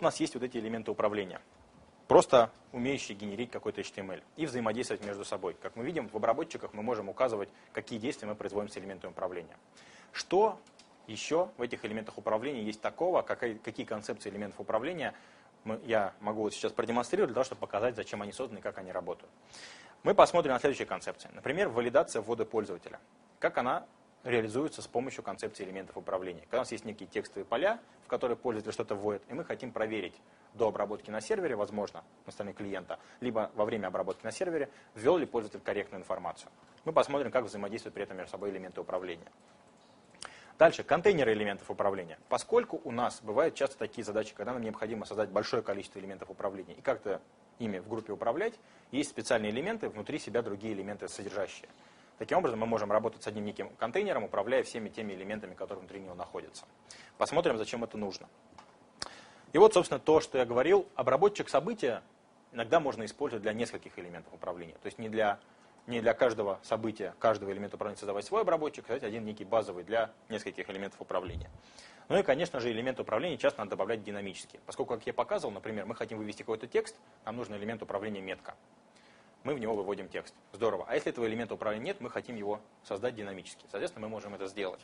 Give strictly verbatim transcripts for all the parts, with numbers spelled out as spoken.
у нас есть вот эти элементы управления, просто умеющие генерить какой-то эйч ти эм эль и взаимодействовать между собой. Как мы видим, в обработчиках мы можем указывать, какие действия мы производим с элементами управления. Что еще в этих элементах управления есть такого, какие, какие концепции элементов управления мы, я могу вот сейчас продемонстрировать для того, чтобы показать, зачем они созданы и как они работают. Мы посмотрим на следующие концепции. Например, валидация ввода пользователя. Как она реализуется с помощью концепции элементов управления. Когда у нас есть некие текстовые поля, в которые пользователь что-то вводит, и мы хотим проверить до обработки на сервере, возможно, на стороне клиента, либо во время обработки на сервере, ввел ли пользователь корректную информацию. Мы посмотрим, как взаимодействуют при этом между собой элементы управления. Дальше, контейнеры элементов управления. Поскольку у нас бывают часто такие задачи, когда нам необходимо создать большое количество элементов управления и как-то ими в группе управлять, есть специальные элементы, внутри себя другие элементы содержащие. Таким образом, мы можем работать с одним неким контейнером, управляя всеми теми элементами, которые внутри него находятся. Посмотрим, зачем это нужно. И вот, собственно, то, что я говорил, обработчик события иногда можно использовать для нескольких элементов управления. То есть не для, не для каждого события, каждого элемента управления создавать свой обработчик, а один некий базовый для нескольких элементов управления. Ну и, конечно же, элементы управления часто надо добавлять динамически. Поскольку, как я показывал, например, мы хотим вывести какой-то текст, нам нужен элемент управления метка. Мы в него выводим текст. Здорово. А если этого элемента управления нет, мы хотим его создать динамически. Соответственно, мы можем это сделать.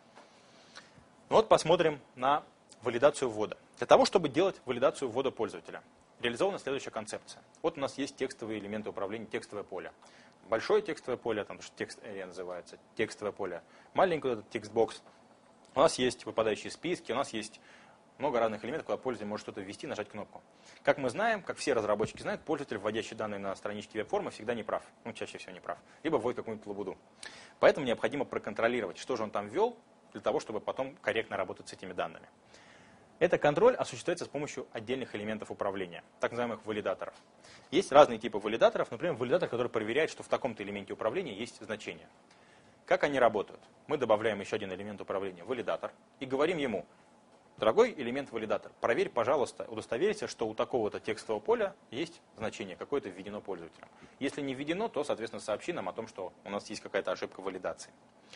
Ну вот посмотрим на валидацию ввода. Для того, чтобы делать валидацию ввода пользователя, реализована следующая концепция. Вот у нас есть текстовые элементы управления, текстовое поле. Большое текстовое поле, там текст area называется, текстовое поле. Маленький этот текстбокс. У нас есть выпадающие списки, у нас есть много разных элементов, куда пользователь может что-то ввести, нажать кнопку. Как мы знаем, как все разработчики знают, пользователь, вводящий данные на страничке веб-формы, всегда не прав. Ну, чаще всего не прав. Либо вводит какую-нибудь лабуду. Поэтому необходимо проконтролировать, что же он там ввел, для того, чтобы потом корректно работать с этими данными. Этот контроль осуществляется с помощью отдельных элементов управления, так называемых валидаторов. Есть разные типы валидаторов. Например, валидатор, который проверяет, что в таком-то элементе управления есть значение. Как они работают? Мы добавляем еще один элемент управления, валидатор, и говорим ему: дорогой элемент валидатор, проверь, пожалуйста, удостоверься, что у такого-то текстового поля есть значение, какое-то введено пользователем. Если не введено, то, соответственно, сообщи нам о том, что у нас есть какая-то ошибка валидации.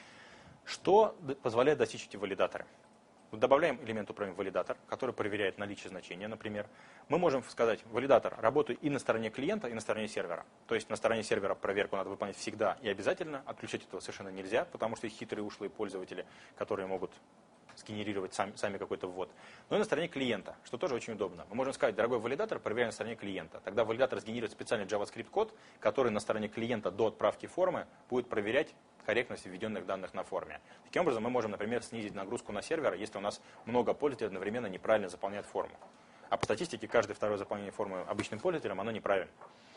Что позволяет достичь эти валидаторы? Добавляем элемент управления валидатор, который проверяет наличие значения, например. Мы можем сказать: валидатор, работай и на стороне клиента, и на стороне сервера. То есть на стороне сервера проверку надо выполнять всегда и обязательно. Отключать этого совершенно нельзя, потому что есть хитрые ушлые пользователи, которые могут сгенерировать сами, сами какой-то ввод. Но и на стороне клиента, что тоже очень удобно. Мы можем сказать: дорогой валидатор, проверяй на стороне клиента. Тогда валидатор сгенерирует специальный JavaScript-код, который на стороне клиента до отправки формы будет проверять корректность введенных данных на форме. Таким образом, мы можем, например, снизить нагрузку на сервер, если у нас много пользователей одновременно неправильно заполняют форму. А по статистике, каждое второе заполнение формы обычным пользователем, оно неправильно.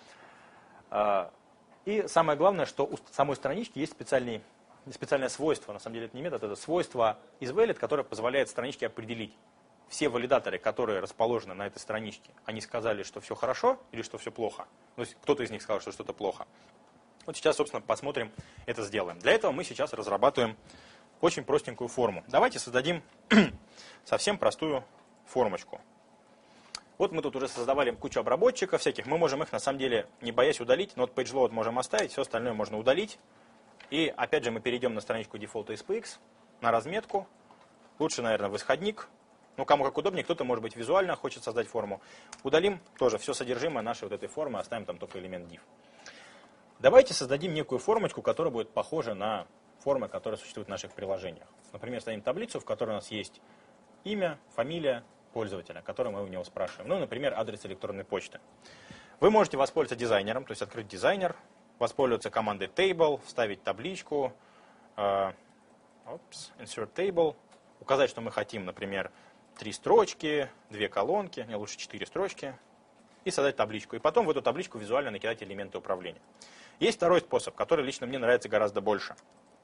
И самое главное, что у самой странички есть специальный специальное свойство, на самом деле это не метод, это свойство isValid, которое позволяет страничке определить. Все валидаторы, которые расположены на этой страничке, они сказали, что все хорошо или что все плохо. То есть кто-то из них сказал, что что-то плохо. Вот сейчас, собственно, посмотрим, это сделаем. Для этого мы сейчас разрабатываем очень простенькую форму. Давайте создадим совсем простую формочку. Вот мы тут уже создавали кучу обработчиков всяких, мы можем их на самом деле, не боясь, удалить, но вот pageload можем оставить, все остальное можно удалить. И опять же мы перейдем на страничку Default эс пи экс, на разметку. Лучше, наверное, в исходник. Ну, кому как удобнее, кто-то, может быть, визуально хочет создать форму. Удалим тоже все содержимое нашей вот этой формы, оставим там только элемент div. Давайте создадим некую формочку, которая будет похожа на формы, которые существуют в наших приложениях. Например, создадим таблицу, в которой у нас есть имя, фамилия пользователя, который мы у него спрашиваем. Ну, например, адрес электронной почты. Вы можете воспользоваться дизайнером, то есть открыть дизайнер, воспользоваться командой table, вставить табличку, uh, oops, insert table, указать, что мы хотим, например, три строчки, две колонки, не, лучше четыре строчки, и создать табличку. И потом в эту табличку визуально накидать элементы управления. Есть второй способ, который лично мне нравится гораздо больше.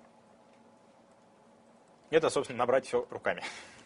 Это, собственно, набрать все руками.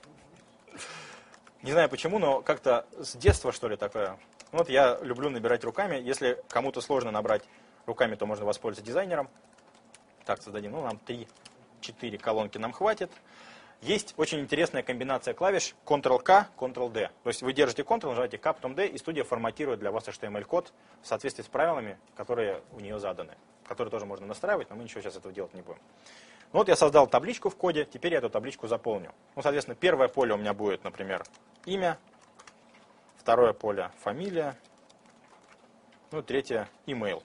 Не знаю почему, но как-то с детства, что ли, такое. Вот я люблю набирать руками. Если кому-то сложно набрать руками, то можно воспользоваться дизайнером. Так, создадим. Ну, нам три-четыре колонки нам хватит. Есть очень интересная комбинация клавиш контрол-К, контрол-Д. То есть вы держите Ctrl, нажимаете К, потом D, и студия форматирует для вас эйч ти эм эль-код в соответствии с правилами, которые у нее заданы. Которые тоже можно настраивать, но мы ничего сейчас этого делать не будем. Ну вот я создал табличку в коде, теперь я эту табличку заполню. Ну, соответственно, первое поле у меня будет, например, имя. второе поле фамилия, ну и третье email.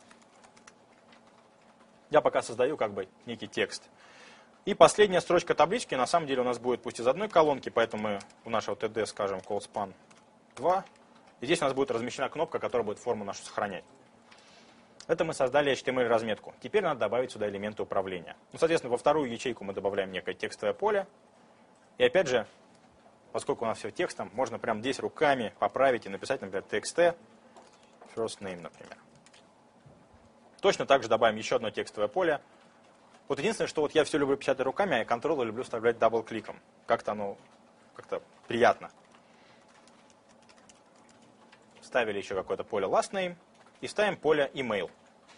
Я пока создаю как бы некий текст. И последняя строчка таблички на самом деле у нас будет пусть из одной колонки, поэтому мы в нашего ти ди скажем callspan два. И здесь у нас будет размещена кнопка, которая будет форму нашу сохранять. Это мы создали эйч ти эм эль-разметку. Теперь надо добавить сюда элементы управления. Ну, соответственно, во вторую ячейку мы добавляем некое текстовое поле. И опять же, поскольку у нас все текстом, можно прямо здесь руками поправить и написать, например, txt first name, например. Точно так же добавим еще одно текстовое поле. Вот единственное, что вот я все люблю печатать руками, а я контролы люблю вставлять дабл-кликом. Как-то оно как-то приятно. Ставили еще какое-то поле last name и ставим поле email.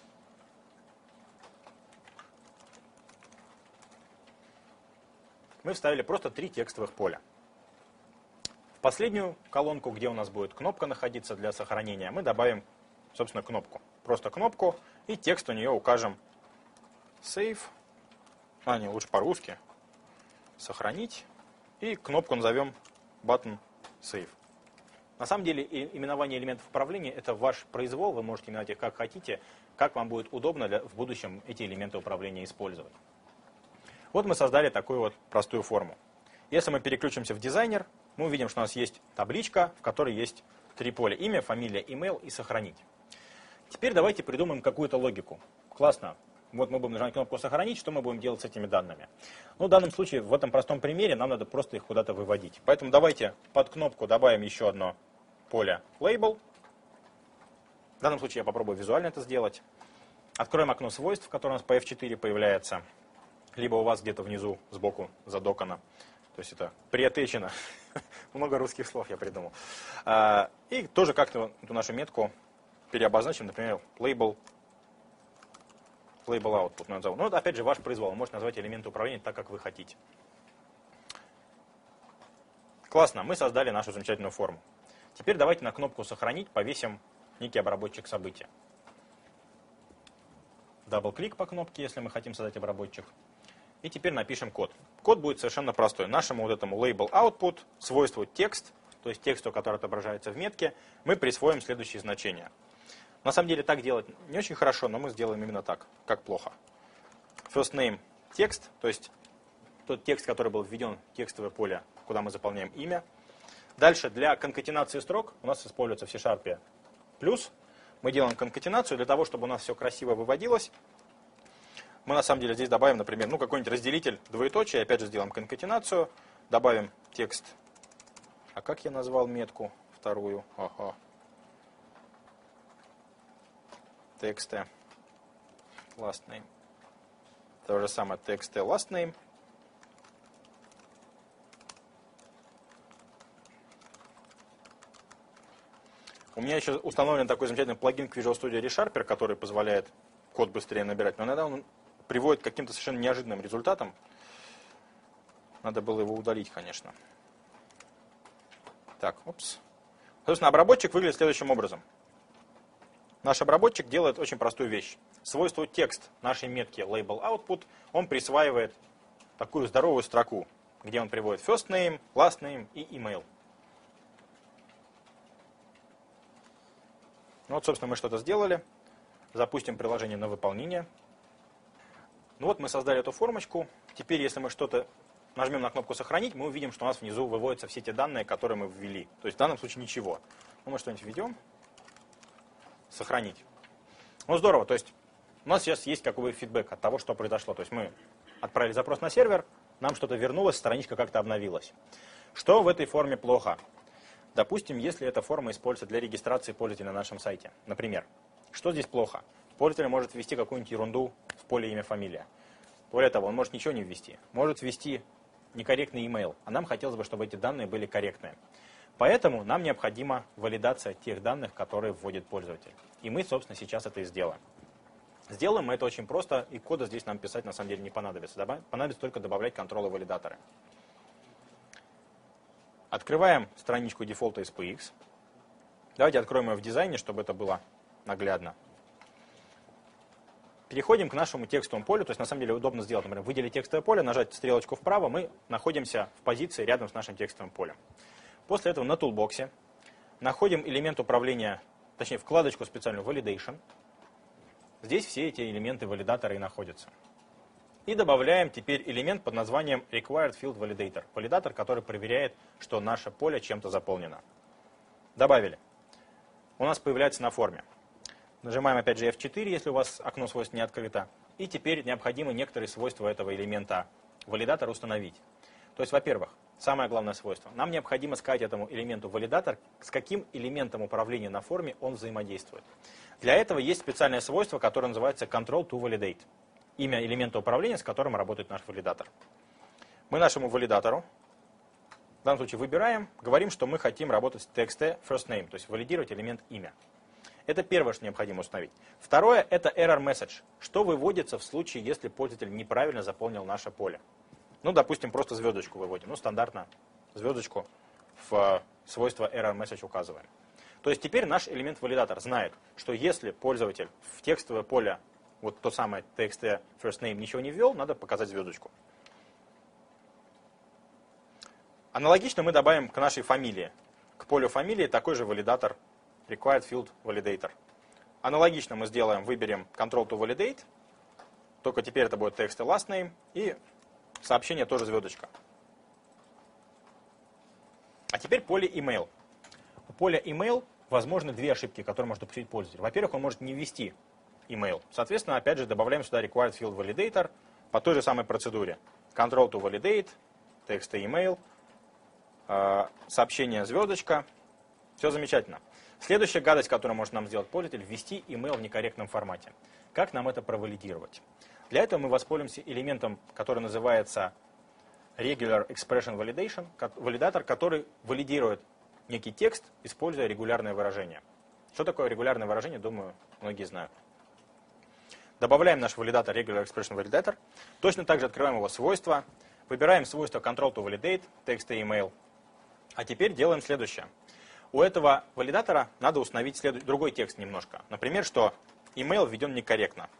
Мы вставили просто три текстовых поля. В последнюю колонку, где у нас будет кнопка находиться для сохранения, мы добавим, собственно, кнопку. Просто кнопку и текст у нее укажем save, а не, лучше по-русски, сохранить, и кнопку назовем button save. На самом деле именование элементов управления это ваш произвол, вы можете именовать их как хотите, как вам будет удобно для, в будущем эти элементы управления использовать. Вот мы создали такую вот простую форму. Если мы переключимся в дизайнер, мы увидим, что у нас есть табличка, в которой есть три поля: имя, фамилия, email и сохранить. Теперь давайте придумаем какую-то логику. Классно. Вот мы будем нажимать кнопку «Сохранить», что мы будем делать с этими данными? Ну, в данном случае, в этом простом примере, нам надо просто их куда-то выводить. Поэтому давайте под кнопку добавим еще одно поле label. В данном случае я попробую визуально это сделать. Откроем окно свойств, которое у нас по эф четыре появляется. Либо у вас где-то внизу, сбоку задокано. То есть это приотечено. Много русских слов я придумал. И тоже как-то эту нашу метку переобозначим, например, label, label output. Ну, это опять же ваш произвол. Вы можете назвать элементы управления так, как вы хотите. Классно, мы создали нашу замечательную форму. Теперь давайте на кнопку «Сохранить» повесим некий обработчик события. Дабл-клик по кнопке, если мы хотим создать обработчик. И теперь напишем код. Код будет совершенно простой. Нашему вот этому label output, свойству текст, то есть тексту, который отображается в метке, мы присвоим следующие значения. На самом деле так делать не очень хорошо, но мы сделаем именно так, как плохо. First name текст, то есть тот текст, который был введен в текстовое поле, куда мы заполняем имя. Дальше для конкатенации строк у нас используется в C-Sharp плюс. Мы делаем конкатенацию для того, чтобы у нас все красиво выводилось. Мы на самом деле здесь добавим, например, ну, какой-нибудь разделитель, двоеточие, опять же сделаем конкатенацию, добавим текст. А как я назвал метку вторую? Ага. Тексты last name. То же самое тексты last name. У меня еще установлен такой замечательный плагин к Visual Studio ReSharper, который позволяет код быстрее набирать. Но иногда он приводит к каким-то совершенно неожиданным результатам. Надо было его удалить, конечно. Так, опс. Собственно, обработчик выглядит следующим образом. Наш обработчик делает очень простую вещь. Свойство текст нашей метки label output, он присваивает такую здоровую строку, где он приводит first name, last name и email. Ну вот, собственно, мы что-то сделали. Запустим приложение на выполнение. Ну вот, мы создали эту формочку. Теперь, если мы что-то нажмем на кнопку «Сохранить», мы увидим, что у нас внизу выводятся все те данные, которые мы ввели. То есть в данном случае ничего. Ну, мы что-нибудь введем. Сохранить. Ну, здорово. То есть у нас сейчас есть какой-то фидбэк от того, что произошло. То есть мы отправили запрос на сервер, нам что-то вернулось, страничка как-то обновилась. Что в этой форме плохо? Допустим, если эта форма используется для регистрации пользователя на нашем сайте. Например, что здесь плохо? Пользователь может ввести какую-нибудь ерунду в поле имя, фамилия. Более того, он может ничего не ввести. Может ввести некорректный email, а нам хотелось бы, чтобы эти данные были корректные. Поэтому нам необходима валидация тех данных, которые вводит пользователь. И мы, собственно, сейчас это и сделаем. Сделаем мы это очень просто, и кода здесь нам писать на самом деле не понадобится. Понадобится только добавлять контролы-валидаторы. Открываем страничку дефолта эс пи икс. Давайте откроем ее в дизайне, чтобы это было наглядно. Переходим к нашему текстовому полю. То есть, на самом деле, удобно сделать, например, выделить текстовое поле, нажать стрелочку вправо, мы находимся в позиции рядом с нашим текстовым полем. После этого на тулбоксе находим элемент управления, точнее вкладочку специальную Validation. Здесь все эти элементы валидатора и находятся. И добавляем теперь элемент под названием Required Field Validator. Валидатор, который проверяет, что наше поле чем-то заполнено. Добавили. У нас появляется на форме. Нажимаем опять же эф четыре, если у вас окно свойств не открыто. И теперь необходимо некоторые свойства этого элемента валидатора установить. То есть, во-первых, самое главное свойство. Нам необходимо сказать этому элементу валидатор, с каким элементом управления на форме он взаимодействует. Для этого есть специальное свойство, которое называется Control to Validate. Имя элемента управления, с которым работает наш валидатор. Мы нашему валидатору, в данном случае выбираем, говорим, что мы хотим работать с txt first name, то есть валидировать элемент имя. Это первое, что необходимо установить. Второе – это error message, что выводится в случае, если пользователь неправильно заполнил наше поле. Ну, допустим, просто звездочку выводим. Ну, стандартно звездочку в свойство error message указываем. То есть теперь наш элемент валидатор знает, что если пользователь в текстовое поле, вот то самое txt first name, ничего не ввел, надо показать звездочку. Аналогично мы добавим к нашей фамилии, к полю фамилии такой же валидатор Required Field Validator. Аналогично мы сделаем, выберем Control to Validate, только теперь это будет txt last name и сообщение тоже звездочка. А теперь поле email. У поля email возможны две ошибки, которые может допустить пользователь. Во-первых, он может не ввести email. Соответственно, опять же, добавляем сюда Required Field Validator по той же самой процедуре. Control to Validate, txt email, сообщение звездочка. Все замечательно. Следующая гадость, которую может нам сделать пользователь, ввести email в некорректном формате. Как нам это провалидировать? Для этого мы воспользуемся элементом, который называется Regular Expression Validation, валидатор, который валидирует некий текст, используя регулярное выражение. Что такое регулярное выражение, думаю, многие знают. Добавляем наш валидатор Regular Expression Validator. Точно так же открываем его свойства. Выбираем свойство Control to Validate, txt email. А теперь делаем следующее. У этого валидатора надо установить следующий, другой текст немножко. Например, что email введен некорректно.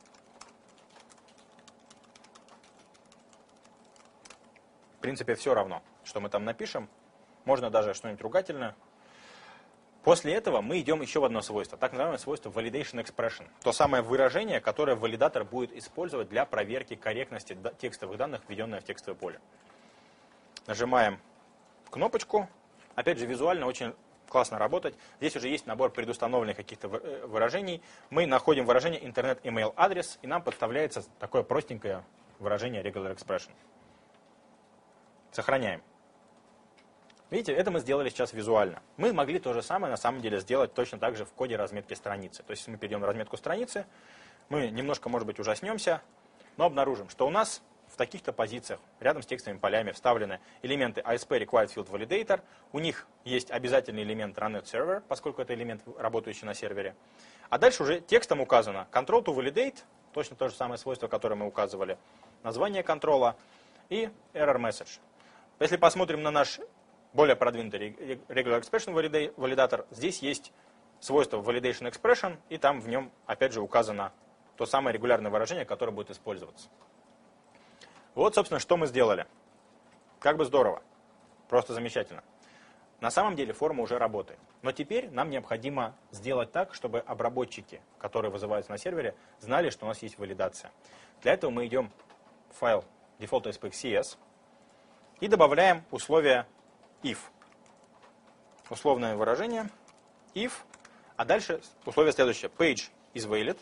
В принципе, все равно, что мы там напишем. Можно даже что-нибудь ругательное. После этого мы идем еще в одно свойство, так называемое свойство Validation Expression. То самое выражение, которое валидатор будет использовать для проверки корректности текстовых данных, введенных в текстовое поле. Нажимаем кнопочку. Опять же, визуально очень классно работать. Здесь уже есть набор предустановленных каких-то выражений. Мы находим выражение Internet Email адрес, и нам подставляется такое простенькое выражение Regular Expression. Сохраняем. Видите, это мы сделали сейчас визуально. Мы могли то же самое на самом деле сделать точно так же в коде разметки страницы. То есть, если мы перейдем на разметку страницы, мы немножко, может быть, ужаснемся, но обнаружим, что у нас в таких-то позициях рядом с текстовыми полями вставлены элементы эй эс пи Required Field Validator. У них есть обязательный элемент Runnet Server, поскольку это элемент, работающий на сервере. А дальше уже текстом указано Control to Validate, точно то же самое свойство, которое мы указывали, название контрола и Error Message. Если посмотрим на наш более продвинутый Regular Expression Validator, здесь есть свойство Validation Expression, и там в нем опять же указано то самое регулярное выражение, которое будет использоваться. Вот, собственно, что мы сделали. Как бы здорово. Просто замечательно. На самом деле форма уже работает. Но теперь нам необходимо сделать так, чтобы обработчики, которые вызываются на сервере, знали, что у нас есть валидация. Для этого мы идем в файл default.aspx.cs и добавляем условие if. Условное выражение if, а дальше условие следующее. Page is valid.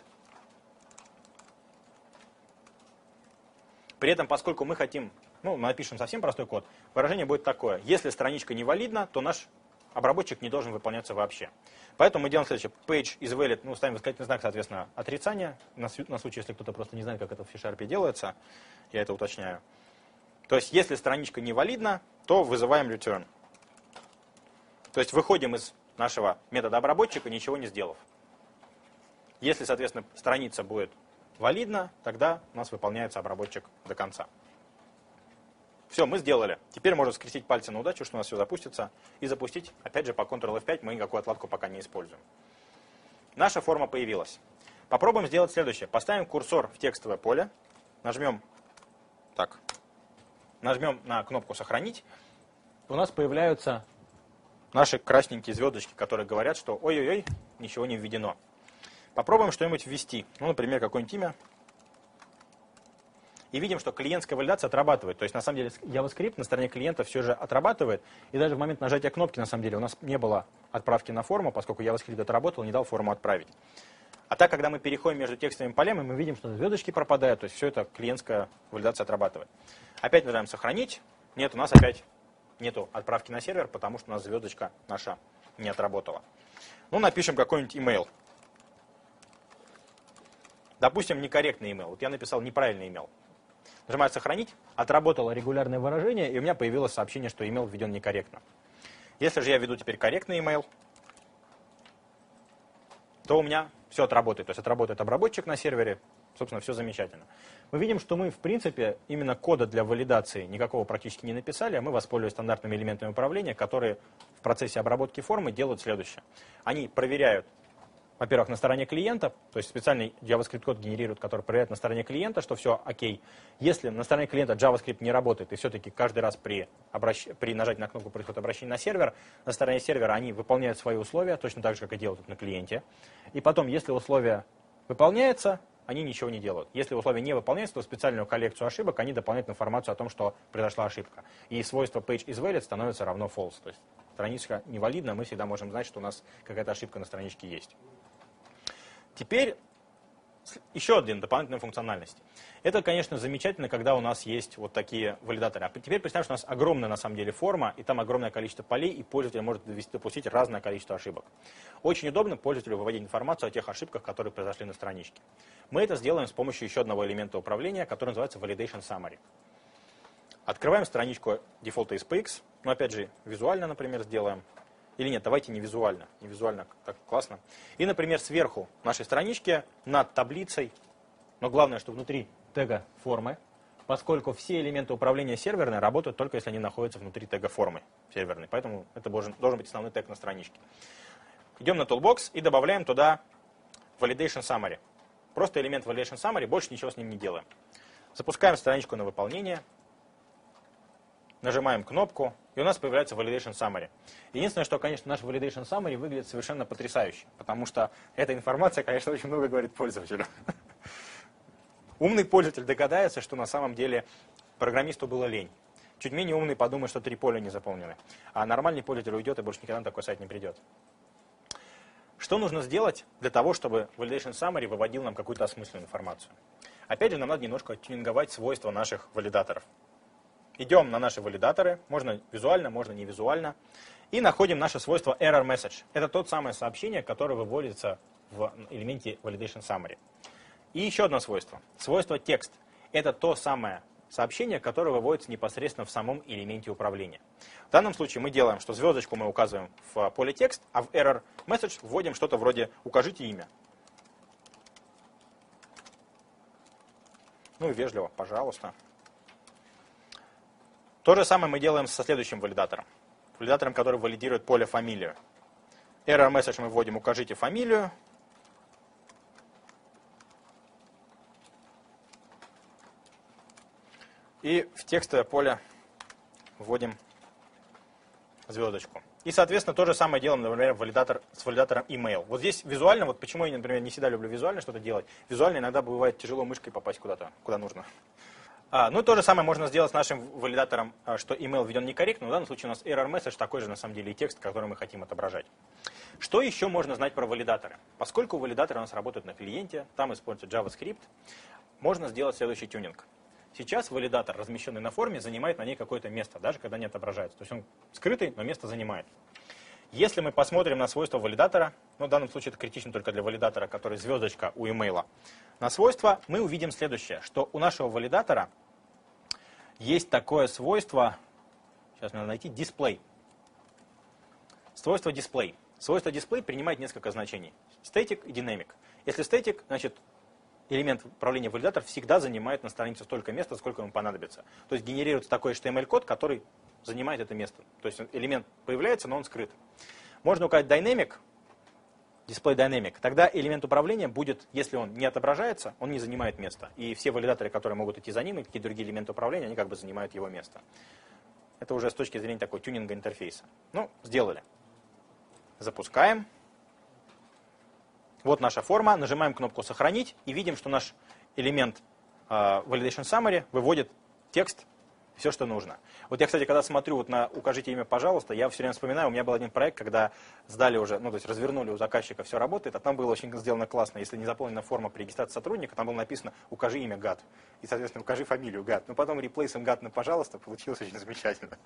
При этом, поскольку мы хотим, ну, мы напишем совсем простой код, выражение будет такое. Если страничка не валидна, то наш обработчик не должен выполняться вообще. Поэтому мы делаем следующее. Page is valid, ну, ставим восклицательный знак, соответственно, отрицание, на, на случай, если кто-то просто не знает, как это в C-Sharp делается, я это уточняю. То есть, если страничка не валидна, то вызываем return. То есть, выходим из нашего метода обработчика, ничего не сделав. Если, соответственно, страница будет валидна, тогда у нас выполняется обработчик до конца. Все, мы сделали. Теперь можно скрестить пальцы на удачу, что у нас все запустится. И запустить, опять же, по контрол эф пять мы никакую отладку пока не используем. Наша форма появилась. Попробуем сделать следующее. Поставим курсор в текстовое поле. Нажмем так. Нажмем на кнопку «Сохранить». У нас появляются наши красненькие звездочки, которые говорят, что ой-ой-ой, ничего не введено. Попробуем что-нибудь ввести. Ну, например, какое-нибудь имя. И видим, что клиентская валидация отрабатывает. То есть, на самом деле, JavaScript на стороне клиента все же отрабатывает. И даже в момент нажатия кнопки, на самом деле, у нас не было отправки на форму, поскольку JavaScript отработал, не дал форму отправить. А так, когда мы переходим между текстовыми полями, мы видим, что звездочки пропадают. То есть, все это клиентская валидация отрабатывает. Опять нажимаем «Сохранить». Нет, у нас опять нету отправки на сервер, потому что у нас звездочка наша не отработала. Ну, напишем какой-нибудь email. Допустим, некорректный email. Вот я написал неправильный email. Нажимаю «Сохранить», отработало регулярное выражение, и у меня появилось сообщение, что email введен некорректно. Если же я введу теперь корректный email, то у меня все отработает. То есть отработает обработчик на сервере, собственно, все замечательно. Мы видим, что мы, в принципе, именно кода для валидации никакого практически не написали, а мы воспользовались стандартными элементами управления, которые в процессе обработки формы делают следующее. Они проверяют, во-первых, на стороне клиента, то есть специальный JavaScript-код генерирует, который проверяет на стороне клиента, что все окей. Если на стороне клиента JavaScript не работает, и все-таки каждый раз при, обращ... при нажатии на кнопку происходит обращение на сервер, на стороне сервера они выполняют свои условия, точно так же, как и делают на клиенте. И потом, если условие выполняется, они ничего не делают. Если условие не выполняется, то в специальную коллекцию ошибок они дополняют информацию о том, что произошла ошибка. И свойство pageIsValid становится равно false. То есть страничка невалидна, мы всегда можем знать, что у нас какая-то ошибка на страничке есть. Теперь еще один дополнительная функциональность. Это, конечно, замечательно, когда у нас есть вот такие валидаторы. А теперь представим, что у нас огромная на самом деле форма, и там огромное количество полей, и пользователь может допустить разное количество ошибок. Очень удобно пользователю выводить информацию о тех ошибках, которые произошли на страничке. Мы это сделаем с помощью еще одного элемента управления, который называется Validation Summary. Открываем страничку Default эс пи экс, но опять же визуально, например, сделаем. Или нет, давайте не визуально. Не визуально, так классно. И, например, сверху нашей странички над таблицей, но главное, что внутри тега формы, поскольку все элементы управления серверной работают только если они находятся внутри тега формы серверной. Поэтому это должен, должен быть основной тег на страничке. Идем на Toolbox и добавляем туда Validation Summary. Просто элемент Validation Summary, больше ничего с ним не делаем. Запускаем страничку на выполнение. Нажимаем кнопку, и у нас появляется Validation Summary. Единственное, что, конечно, наш Validation Summary выглядит совершенно потрясающе, потому что эта информация, конечно, очень много говорит пользователю. Умный пользователь догадается, что на самом деле программисту было лень. Чуть менее умный подумает, что три поля не заполнены. А нормальный пользователь уйдет и больше никогда на такой сайт не придет. Что нужно сделать для того, чтобы Validation Summary выводил нам какую-то осмысленную информацию? Опять же, нам надо немножко тюнинговать свойства наших валидаторов. Идем на наши валидаторы, можно визуально, можно не визуально, и находим наше свойство Error Message. Это тот самое сообщение, которое выводится в элементе Validation Summary. И еще одно свойство. Свойство текст. Это то самое сообщение, которое выводится непосредственно в самом элементе управления. В данном случае мы делаем, что звездочку мы указываем в поле текст, а в Error Message вводим что-то вроде «укажите имя». Ну и вежливо, пожалуйста. То же самое мы делаем со следующим валидатором. Валидатором, который валидирует поле фамилию. Error Message мы вводим «укажите фамилию». И в текстовое поле вводим звездочку. И, соответственно, то же самое делаем, например, валидатор, с валидатором email. Вот здесь визуально, вот почему я, например, не всегда люблю визуально что-то делать. Визуально иногда бывает тяжело мышкой попасть куда-то, куда нужно. А, ну, то же самое можно сделать с нашим валидатором, что email введен некорректно. В данном случае у нас error message такой же, на самом деле, и текст, который мы хотим отображать. Что еще можно знать про валидаторы? Поскольку валидаторы у нас работают на клиенте, там используется JavaScript, можно сделать следующий тюнинг. Сейчас валидатор, размещенный на форме, занимает на ней какое-то место, даже когда не отображается. То есть он скрытый, но место занимает. Если мы посмотрим на свойства валидатора, ну, в данном случае это критично только для валидатора, который звездочка у имейла, на свойства мы увидим следующее, что у нашего валидатора есть такое свойство, сейчас мне надо найти, display. Свойство display. Свойство display принимает несколько значений. Static и dynamic. Если static, значит элемент управления валидатор всегда занимает на странице столько места, сколько ему понадобится. То есть генерируется такой эйч ти эм эль-код, который занимает это место. То есть элемент появляется, но он скрыт. Можно указать dynamic, display dynamic. Тогда элемент управления будет, если он не отображается, он не занимает места. И все валидаторы, которые могут идти за ним, и какие-то другие элементы управления, они как бы занимают его место. Это уже с точки зрения такой тюнинга интерфейса. Ну, сделали. Запускаем. Вот наша форма. Нажимаем кнопку «Сохранить» и видим, что наш элемент uh, Validation Summary выводит текст, все, что нужно. Вот я, кстати, когда смотрю вот на «Укажите имя, пожалуйста», я все время вспоминаю, у меня был один проект, когда сдали уже, ну, то есть развернули у заказчика, все работает, а там было очень сделано классно. Если не заполнена форма при регистрации сотрудника, там было написано «Укажи имя, гад». И, соответственно, «Укажи фамилию, гад». Но потом реплейсом гад на «пожалуйста» получилось очень замечательно.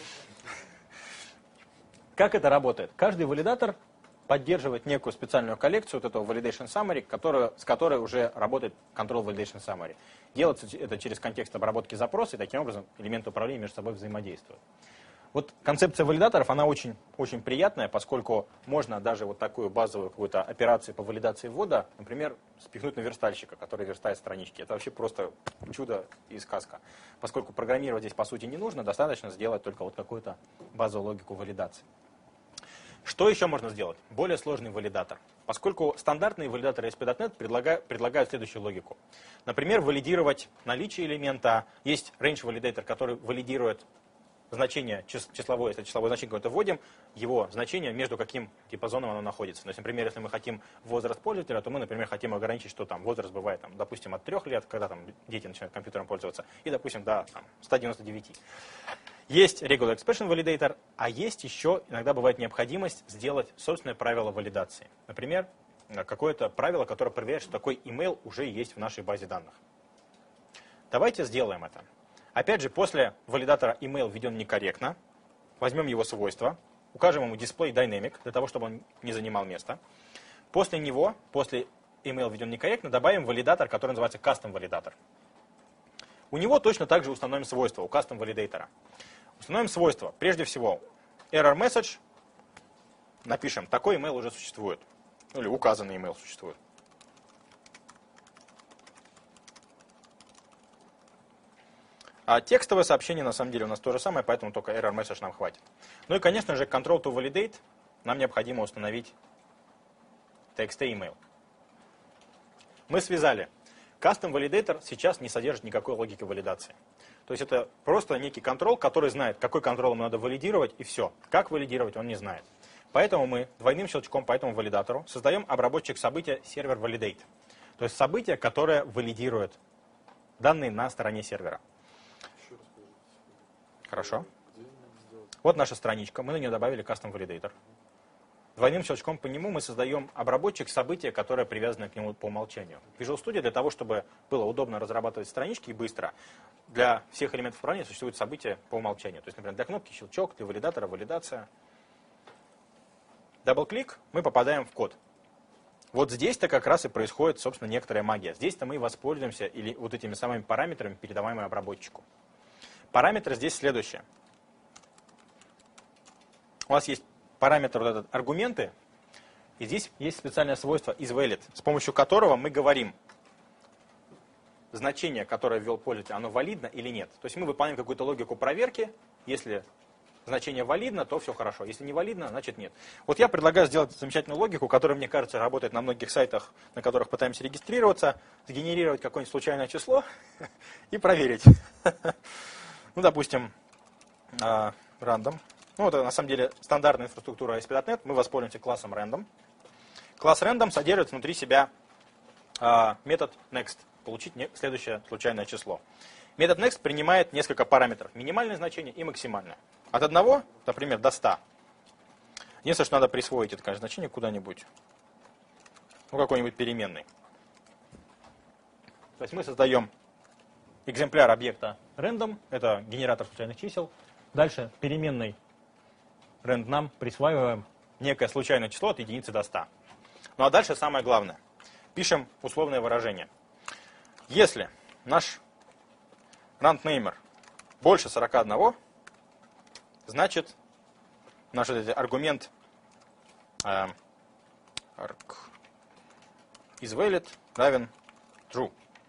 Как это работает? Каждый валидатор поддерживает некую специальную коллекцию вот этого Validation Summary, которая, с которой уже работает Control Validation Summary. Делается это через контекст обработки запроса, и таким образом элементы управления между собой взаимодействуют. Вот концепция валидаторов, она очень, очень приятная, поскольку можно даже вот такую базовую какую-то операцию по валидации ввода, например, спихнуть на верстальщика, который верстает странички. Это вообще просто чудо и сказка. Поскольку программировать здесь по сути не нужно, достаточно сделать только вот какую-то базовую логику валидации. Что еще можно сделать? Более сложный валидатор. Поскольку стандартные валидаторы эс пи точка нет предлагают, предлагают следующую логику. Например, валидировать наличие элемента. Есть range validator, который валидирует значение числовое, если числовое значение какое-то вводим, его значение, между каким диапазоном оно находится. То есть, например, если мы хотим возраст пользователя, то мы, например, хотим ограничить, что там возраст бывает, там, допустим, от трех лет, когда там дети начинают компьютером пользоваться, и, допустим, до там, ста девяноста девяти. Есть Regular Expression Validator, а есть еще иногда бывает необходимость сделать собственное правило валидации. Например, какое-то правило, которое проверяет, что такой email уже есть в нашей базе данных. Давайте сделаем это. Опять же, после валидатора email введен некорректно. Возьмем его свойства, укажем ему Display Dynamic, для того, чтобы он не занимал место. После него, после email введен некорректно, добавим валидатор, который называется Custom Validator. У него точно так же установим свойства, у Custom Validator. Установим свойства. Прежде всего, error message. Напишем, такой email уже существует. Или указанный email существует. А текстовое сообщение на самом деле у нас то же самое, поэтому только error message нам хватит. Ну и, конечно же, control to validate нам необходимо установить текст email. Мы связали. Custom Validator сейчас не содержит никакой логики валидации. То есть это просто некий контрол, который знает, какой контрол ему надо валидировать, и все. Как валидировать, он не знает. Поэтому мы двойным щелчком по этому валидатору создаем обработчик события сервер validate. То есть событие, которое валидирует данные на стороне сервера. Хорошо. Вот наша страничка, мы на нее добавили Custom Validator. Двойным щелчком по нему мы создаем обработчик события, которое привязано к нему по умолчанию. Visual Studio для того, чтобы было удобно разрабатывать странички и быстро, для всех элементов управления существует событие по умолчанию. То есть, например, для кнопки щелчок, для валидатора валидация. Дабл-клик, мы попадаем в код. Вот здесь-то как раз и происходит, собственно, некоторая магия. Здесь-то мы воспользуемся или вот этими самыми параметрами, передаваемыми обработчику. Параметры здесь следующие. У вас есть параметр вот этот аргументы, и здесь есть специальное свойство isValid, с помощью которого мы говорим, значение, которое ввел пользователь, оно валидно или нет. То есть мы выполняем какую-то логику проверки, если значение валидно, то все хорошо, если не валидно, значит нет. Вот я предлагаю сделать замечательную логику, которая, мне кажется, работает на многих сайтах, на которых пытаемся регистрироваться, сгенерировать какое-нибудь случайное число и проверить. Ну, допустим, random. Ну, это на самом деле стандартная инфраструктура эс пи точка нет. Мы воспользуемся классом random. Класс random содержит внутри себя э, метод next. Получить не, следующее случайное число. Метод next принимает несколько параметров. Минимальное значение и максимальное. От одного, например, до ста. Единственное, что надо присвоить это, конечно, значение куда-нибудь. Ну, какой-нибудь переменной. То есть мы создаем экземпляр объекта random. Это генератор случайных чисел. Дальше переменной rand нам присваиваем некое случайное число от единицы до ста. Ну а дальше самое главное. Пишем условное выражение. Если наш randNamer больше сорока одного, значит наш этот аргумент э, arg isValid равен true.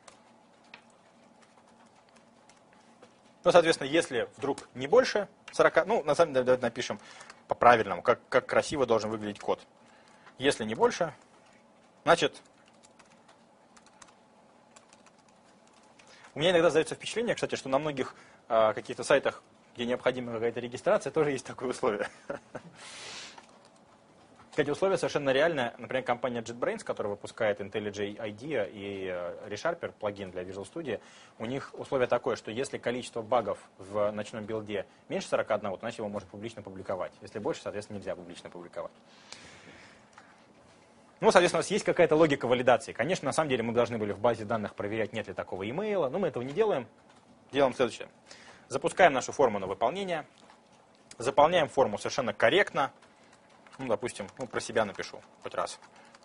Ну, соответственно, если вдруг не больше сорока, ну, на самом деле, давайте напишем по-правильному, как, как красиво должен выглядеть код. Если не больше, значит, у меня иногда создается впечатление, кстати, что на многих э, каких-то сайтах, где необходима какая-то регистрация, тоже есть такое условие. Эти условия совершенно реальны. Например, компания JetBrains, которая выпускает IntelliJ IDEA и ReSharper, плагин для Visual Studio, у них условие такое, что если количество багов в ночном билде меньше сорока одного, то значит его можно публично публиковать. Если больше, соответственно, нельзя публично публиковать. Ну, соответственно, у нас есть какая-то логика валидации. Конечно, на самом деле мы должны были в базе данных проверять, нет ли такого имейла, но мы этого не делаем. Делаем следующее. Запускаем нашу форму на выполнение. Заполняем форму совершенно корректно. Ну, допустим, ну, про себя напишу хоть раз.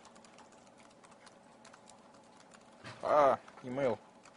А, email.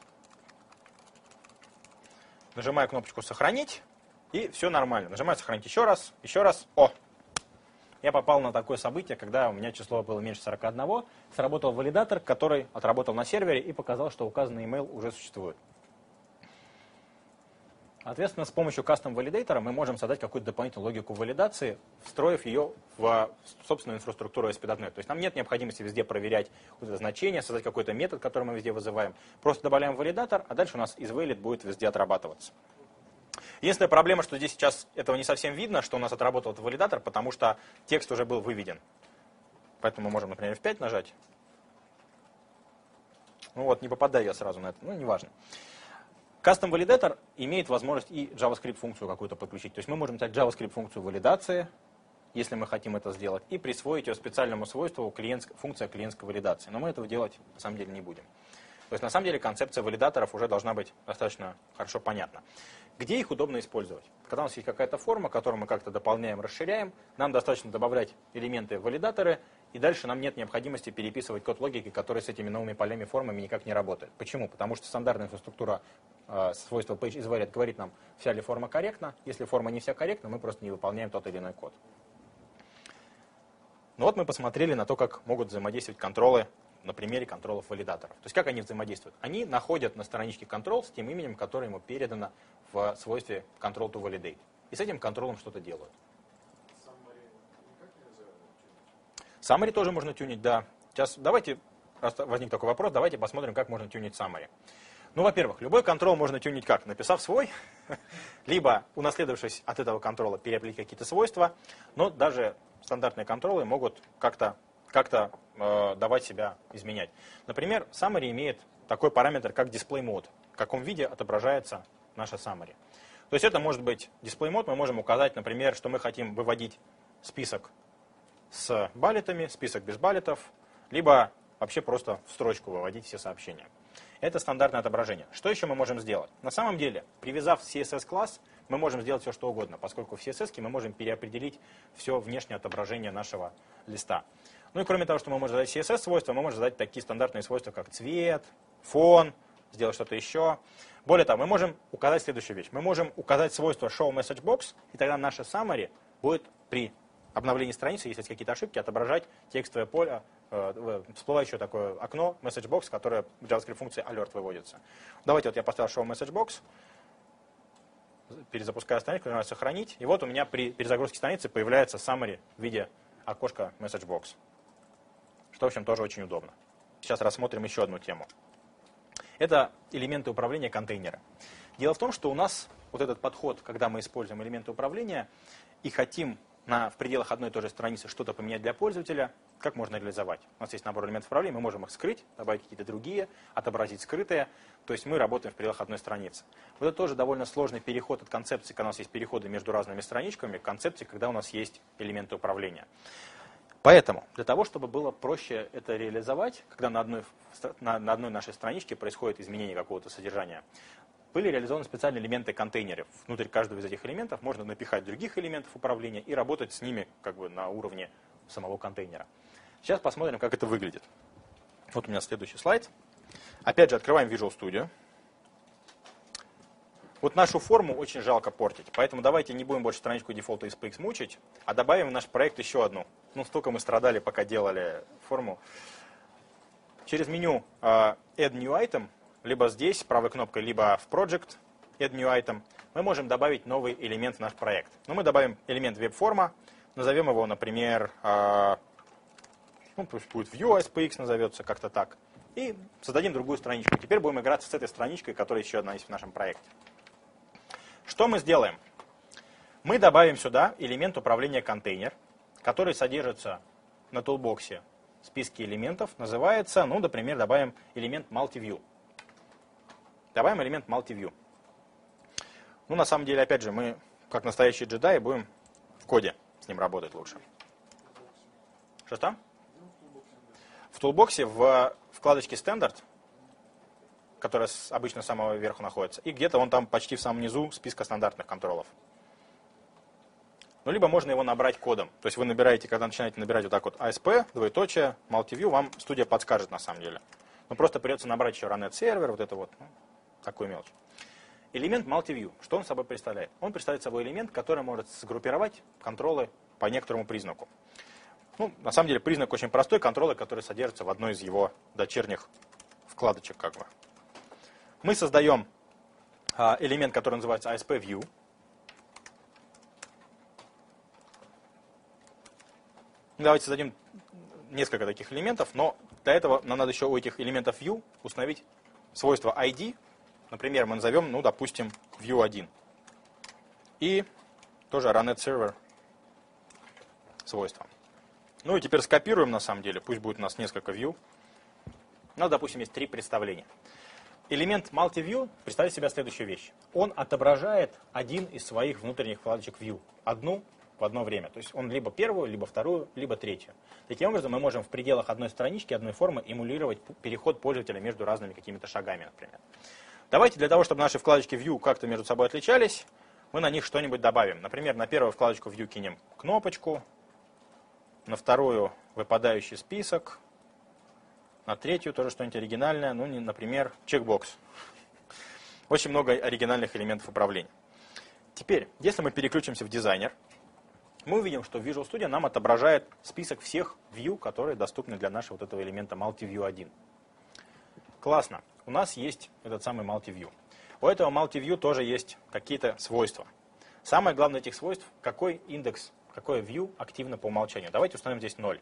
Нажимаю кнопочку «Сохранить», и все нормально. Нажимаю «Сохранить» еще раз, еще раз. О! Я попал на такое событие, когда у меня число было меньше сорока одного. Сработал валидатор, который отработал на сервере и показал, что указанный email уже существует. Соответственно, с помощью кастом-валидатора мы можем создать какую-то дополнительную логику валидации, встроив ее в собственную инфраструктуру эс пи точка нет. То есть нам нет необходимости везде проверять какое-то значение, создать какой-то метод, который мы везде вызываем. Просто добавляем валидатор, а дальше у нас isValid будет везде отрабатываться. Единственная проблема, что здесь сейчас этого не совсем видно, что у нас отработал этот валидатор, потому что текст уже был выведен. Поэтому мы можем, например, эф пять нажать. Ну вот, не попадаю я сразу на это, ну неважно. Кастом-валидатор имеет возможность и JavaScript-функцию какую-то подключить. То есть мы можем взять JavaScript-функцию валидации, если мы хотим это сделать, и присвоить ее специальному свойству клиент, функция клиентской валидации. Но мы этого делать на самом деле не будем. То есть на самом деле концепция валидаторов уже должна быть достаточно хорошо понятна. Где их удобно использовать? Когда у нас есть какая-то форма, которую мы как-то дополняем, расширяем, нам достаточно добавлять элементы валидаторы, и дальше нам нет необходимости переписывать код логики, который с этими новыми полями формами никак не работает. Почему? Потому что стандартная инфраструктура э, свойства PageIsValid говорит нам, вся ли форма корректна. Если форма не вся корректна, мы просто не выполняем тот или иной код. Ну вот мы посмотрели на то, как могут взаимодействовать контролы на примере контролов валидаторов. То есть как они взаимодействуют? Они находят на страничке control с тем именем, которое ему передано в свойстве control-to-validate. И с этим контролом что-то делают. Summary тоже можно тюнить, да. Сейчас давайте, раз возник такой вопрос, давайте посмотрим, как можно тюнить summary. Ну, во-первых, любой контрол можно тюнить как? Написав свой, либо унаследовавшись от этого контрола переопределить какие-то свойства, но даже стандартные контролы могут как-то как-то э, давать себя изменять. Например, summary имеет такой параметр, как displayMode. В каком виде отображается наша summary. То есть это может быть displayMode, мы можем указать, например, что мы хотим выводить список с баллетами, список без баллетов, либо вообще просто в строчку выводить все сообщения. Это стандартное отображение. Что еще мы можем сделать? На самом деле, привязав си эс эс-класс, мы можем сделать все, что угодно, поскольку в си эс эс мы можем переопределить все внешнее отображение нашего листа. Ну и кроме того, что мы можем задать си эс эс-свойства, мы можем задать такие стандартные свойства, как цвет, фон, сделать что-то еще. Более того, мы можем указать следующую вещь. Мы можем указать свойство showMessageBox, и тогда наша summary будет при обновлении страницы, если есть какие-то ошибки, отображать текстовое поле, э, всплывающее такое окно MessageBox, которое в JavaScript функции alert выводится. Давайте вот я поставил showMessageBox, перезапускаю страницу, нажимаю «Сохранить», и вот у меня при перезагрузке страницы появляется summary в виде окошка MessageBox, что, в общем, тоже очень удобно. Сейчас рассмотрим еще одну тему. Это элементы управления контейнера. Дело в том, что у нас вот этот подход, когда мы используем элементы управления и хотим на, в пределах одной и той же страницы что-то поменять для пользователя, как можно реализовать? У нас есть набор элементов управления, мы можем их скрыть, добавить какие-то другие, отобразить скрытые. То есть мы работаем в пределах одной страницы. Вот это тоже довольно сложный переход от концепции, когда у нас есть переходы между разными страничками, к концепции, когда у нас есть элементы управления. Поэтому, для того, чтобы было проще это реализовать, когда на одной, на, на одной нашей страничке происходит изменение какого-то содержания, были реализованы специальные элементы контейнеров. Внутрь каждого из этих элементов можно напихать других элементов управления и работать с ними как бы на уровне самого контейнера. Сейчас посмотрим, как это выглядит. Вот у меня следующий слайд. Опять же, открываем Visual Studio. Вот нашу форму очень жалко портить, поэтому давайте не будем больше страничку дефолта эс пи икс мучить, а добавим в наш проект еще одну. Ну, столько мы страдали, пока делали форму. Через меню uh, Add New Item, либо здесь правой кнопкой, либо в Project Add New Item, мы можем добавить новый элемент в наш проект. Но мы добавим элемент веб-форма, назовем его, например, uh, ну, пусть будет View эс пи икс, назовется как-то так, и создадим другую страничку. Теперь будем играться с этой страничкой, которая еще одна есть в нашем проекте. Что мы сделаем? Мы добавим сюда элемент управления контейнер, который содержится на тулбоксе списки элементов называется, ну, например, добавим элемент multi-view. Добавим элемент multi-view. Ну, на самом деле, опять же, мы, как настоящие джедаи, будем в коде с ним работать лучше. Что там? В тулбоксе в вкладочке Standard, которая обычно с самого верху находится, и где-то он там почти в самом низу списка стандартных контролов. Ну, либо можно его набрать кодом. То есть вы набираете, когда начинаете набирать вот так вот эй эс пи, двоеточие, multi-view, вам студия подскажет на самом деле. Но просто придется набрать еще runnet сервер, вот это вот, ну, такую мелочь. Элемент multi-view, что он собой представляет? Он представляет собой элемент, который может сгруппировать контролы по некоторому признаку. Ну, на самом деле признак очень простой, контролы, которые содержатся в одной из его дочерних вкладочек, как бы. Мы создаем а, элемент, который называется эй эс пи view. Давайте создадим несколько таких элементов, но для этого нам надо еще у этих элементов view установить свойство ай ди. Например, мы назовем, ну, допустим, view один. И тоже runnet server свойства. Ну и теперь скопируем, на самом деле, пусть будет у нас несколько view. Ну, допустим, есть три представления. Элемент multi-view представляет из себя следующую вещь. Он отображает один из своих внутренних вкладочек view. Одну в одно время. То есть он либо первую, либо вторую, либо третью. Таким образом, мы можем в пределах одной странички, одной формы эмулировать переход пользователя между разными какими-то шагами, например. Давайте для того, чтобы наши вкладочки view как-то между собой отличались, мы на них что-нибудь добавим. Например, на первую вкладочку view кинем кнопочку, на вторую выпадающий список, на третью тоже что-нибудь оригинальное, ну, например, чекбокс. Очень много оригинальных элементов управления. Теперь, если мы переключимся в дизайнер, мы увидим, что Visual Studio нам отображает список всех view, которые доступны для нашего вот этого элемента multi-view один. Классно. У нас есть этот самый multi-view. У этого multi-view тоже есть какие-то свойства. Самое главное этих свойств, какой индекс, какое view активно по умолчанию. Давайте установим здесь ноль.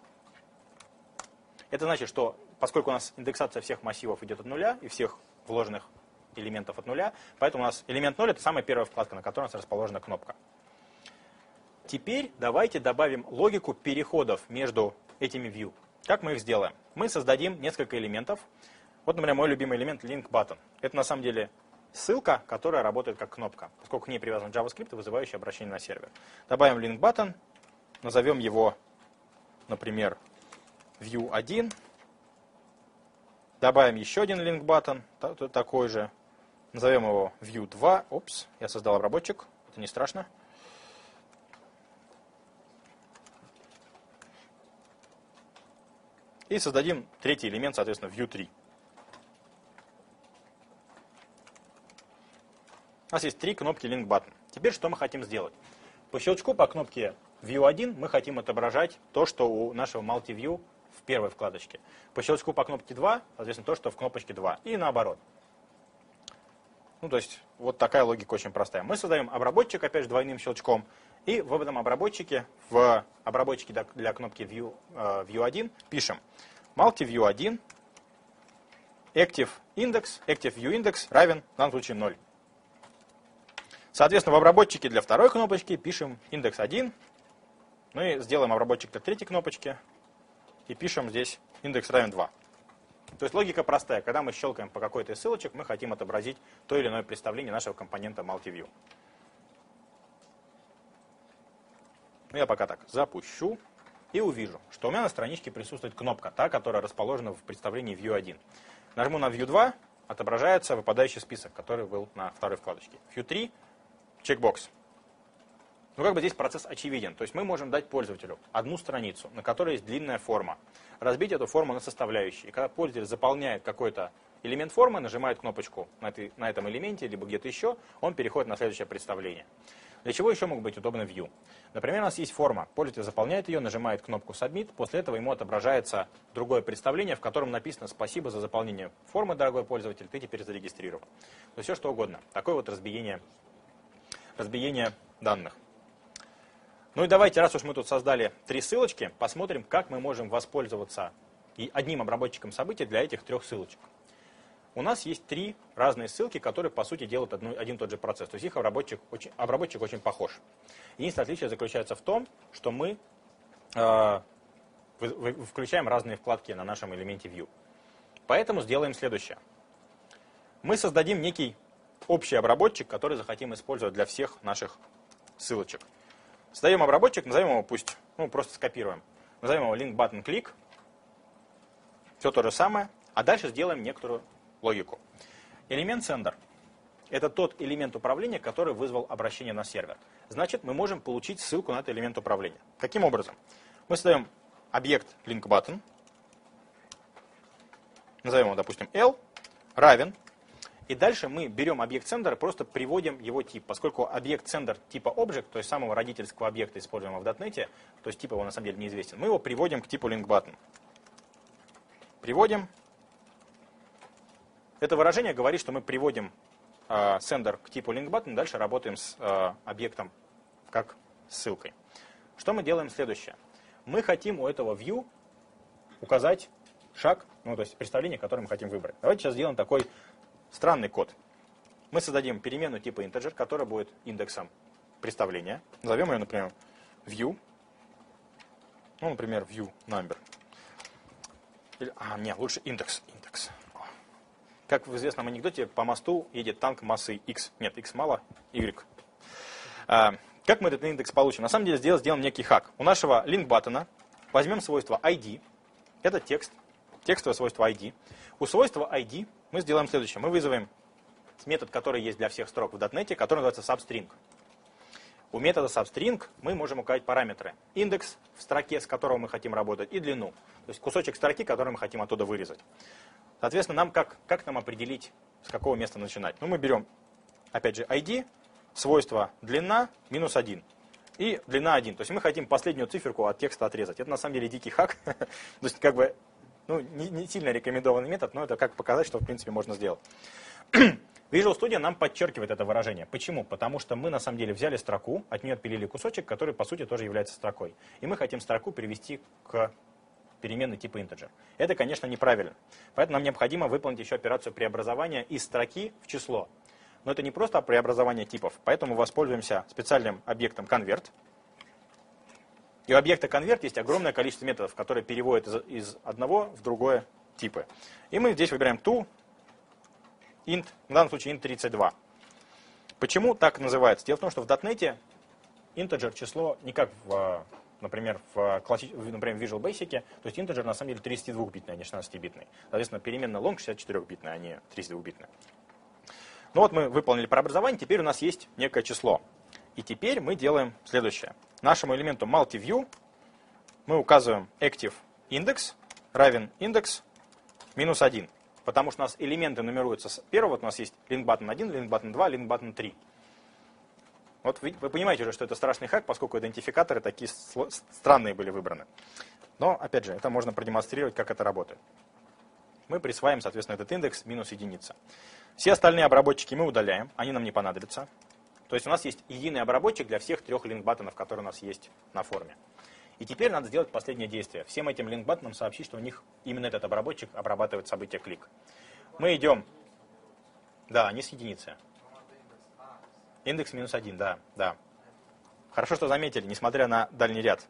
Это значит, что поскольку у нас индексация всех массивов идет от нуля и всех вложенных элементов от нуля, поэтому у нас элемент ноль это самая первая вкладка, на которой у нас расположена кнопка. Теперь давайте добавим логику переходов между этими view. Как мы их сделаем? Мы создадим несколько элементов. Вот, например, мой любимый элемент link button. Это на самом деле ссылка, которая работает как кнопка, поскольку к ней привязан JavaScript, вызывающий обращение на сервер. Добавим link button, назовем его, например, view один. Добавим еще один link button, такой же. Назовем его view два. Опс, я создал обработчик, это не страшно. И создадим третий элемент, соответственно, view три. У нас есть три кнопки link button. Теперь что мы хотим сделать? По щелчку по кнопке view один мы хотим отображать то, что у нашего multi-view в первой вкладочке. По щелчку по кнопке два, соответственно, то, что в кнопочке два. И наоборот. Ну, то есть, вот такая логика очень простая. Мы создаем обработчик, опять же, двойным щелчком. И в этом обработчике, в обработчике для кнопки view, view один пишем multi-view один, active index, active view index равен, в данном случае, ноль. Соответственно, в обработчике для второй кнопочки пишем индекс один. Ну и сделаем обработчик для третьей кнопочки. И пишем здесь индекс равен два. То есть логика простая. Когда мы щелкаем по какой-то из ссылочек, мы хотим отобразить то или иное представление нашего компонента multi-view. Ну, я пока так запущу и увижу, что у меня на страничке присутствует кнопка, та, которая расположена в представлении view один. Нажму на view два, отображается выпадающий список, который был на второй вкладочке. view три, чекбокс. Ну, как бы здесь процесс очевиден. То есть мы можем дать пользователю одну страницу, на которой есть длинная форма, разбить эту форму на составляющие. И когда пользователь заполняет какой-то элемент формы, нажимает кнопочку на, этой, на этом элементе, либо где-то еще, он переходит на следующее представление. Для чего еще мог быть удобно view? Например, у нас есть форма, пользователь заполняет ее, нажимает кнопку Submit, после этого ему отображается другое представление, в котором написано «Спасибо за заполнение формы, дорогой пользователь, ты теперь зарегистрирован». То есть все что угодно. Такое вот разбиение, разбиение данных. Ну и давайте, раз уж мы тут создали три ссылочки, посмотрим, как мы можем воспользоваться и одним обработчиком событий для этих трех ссылочек. У нас есть три разные ссылки, которые, по сути, делают одну, один и тот же процесс. То есть их обработчик очень, обработчик очень похож. Единственное отличие заключается в том, что мы э, включаем разные вкладки на нашем элементе View. Поэтому сделаем следующее. Мы создадим некий общий обработчик, который захотим использовать для всех наших ссылочек. Создаем обработчик, назовем его пусть, ну просто скопируем. Назовем его link button click. Все то же самое. А дальше сделаем некоторую логику. Элемент sender – это тот элемент управления, который вызвал обращение на сервер. Значит, мы можем получить ссылку на этот элемент управления. Каким образом? Мы создаем объект link button. Назовем его, допустим, L, равен. И дальше мы берем объект sender и просто приводим его тип. Поскольку объект sender типа object, то есть самого родительского объекта, используемого в .дот нет, то есть тип его на самом деле неизвестен, мы его приводим к типу link button. Приводим. Это выражение говорит, что мы приводим э, sender к типу link button, дальше работаем с э, объектом как ссылкой. Что мы делаем следующее? Мы хотим у этого view указать шаг, ну то есть представление, которое мы хотим выбрать. Давайте сейчас сделаем такой странный код. Мы создадим переменную типа integer, которая будет индексом представления. Назовем ее, например, view. Ну, например, view number. Или, а, нет, лучше индекс. индекс. Как в известном анекдоте, по мосту едет танк массой x. Нет, x мало, y. А, как мы этот индекс получим? На самом деле сделаем, сделаем некий хак. У нашего link button возьмем свойство ай ди. Это текст. Текстовое свойство ай ди. У свойства ай ди мы сделаем следующее. Мы вызовем метод, который есть для всех строк в .дот нет, который называется substring. У метода substring мы можем указать параметры. Индекс в строке, с которого мы хотим работать, и длину. То есть кусочек строки, который мы хотим оттуда вырезать. Соответственно, нам как, как нам определить, с какого места начинать? Ну, мы берем, опять же, ай ди, свойство длина минус один. И длина один. То есть мы хотим последнюю циферку от текста отрезать. Это на самом деле дикий хак. То есть как бы ну, не, не сильно рекомендованный метод, но это как показать, что в принципе можно сделать. Visual Studio нам подчеркивает это выражение. Почему? Потому что мы на самом деле взяли строку, от нее отпилили кусочек, который по сути тоже является строкой. И мы хотим строку перевести к переменной типа integer. Это, конечно, неправильно. Поэтому нам необходимо выполнить еще операцию преобразования из строки в число. Но это не просто преобразование типов, поэтому воспользуемся специальным объектом convert. И у объекта convert есть огромное количество методов, которые переводят из, из одного в другое типы. И мы здесь выбираем to, int, в данном случае int тридцать два. Почему так называется? Дело в том, что в .дот нет integer число не как в, например, в, класси... например, в Visual Basic, то есть integer на самом деле тридцатидвухбитный, а не шестнадцатибитный. Соответственно, переменная long шестьдесятчетырёхбитная, а не тридцатидвухбитная. Ну вот мы выполнили преобразование, теперь у нас есть некое число. И теперь мы делаем следующее. Нашему элементу multiView мы указываем active index равен index минус один. Потому что у нас элементы нумеруются с первого. Вот у нас есть link button один, link button два, link button три. Вот вы, вы понимаете уже, что это страшный хак, поскольку идентификаторы такие странные были выбраны. Но, опять же, это можно продемонстрировать, как это работает. Мы присваиваем, соответственно, этот индекс минус единица. Все остальные обработчики мы удаляем, они нам не понадобятся. То есть у нас есть единый обработчик для всех трех линк-баттонов, которые у нас есть на форме. И теперь надо сделать последнее действие. Всем этим линк-баттонам сообщить, что у них именно этот обработчик обрабатывает событие клик. Мы идем... Да, не с единицы. Индекс минус один, да, да. Хорошо, что заметили, несмотря на дальний ряд.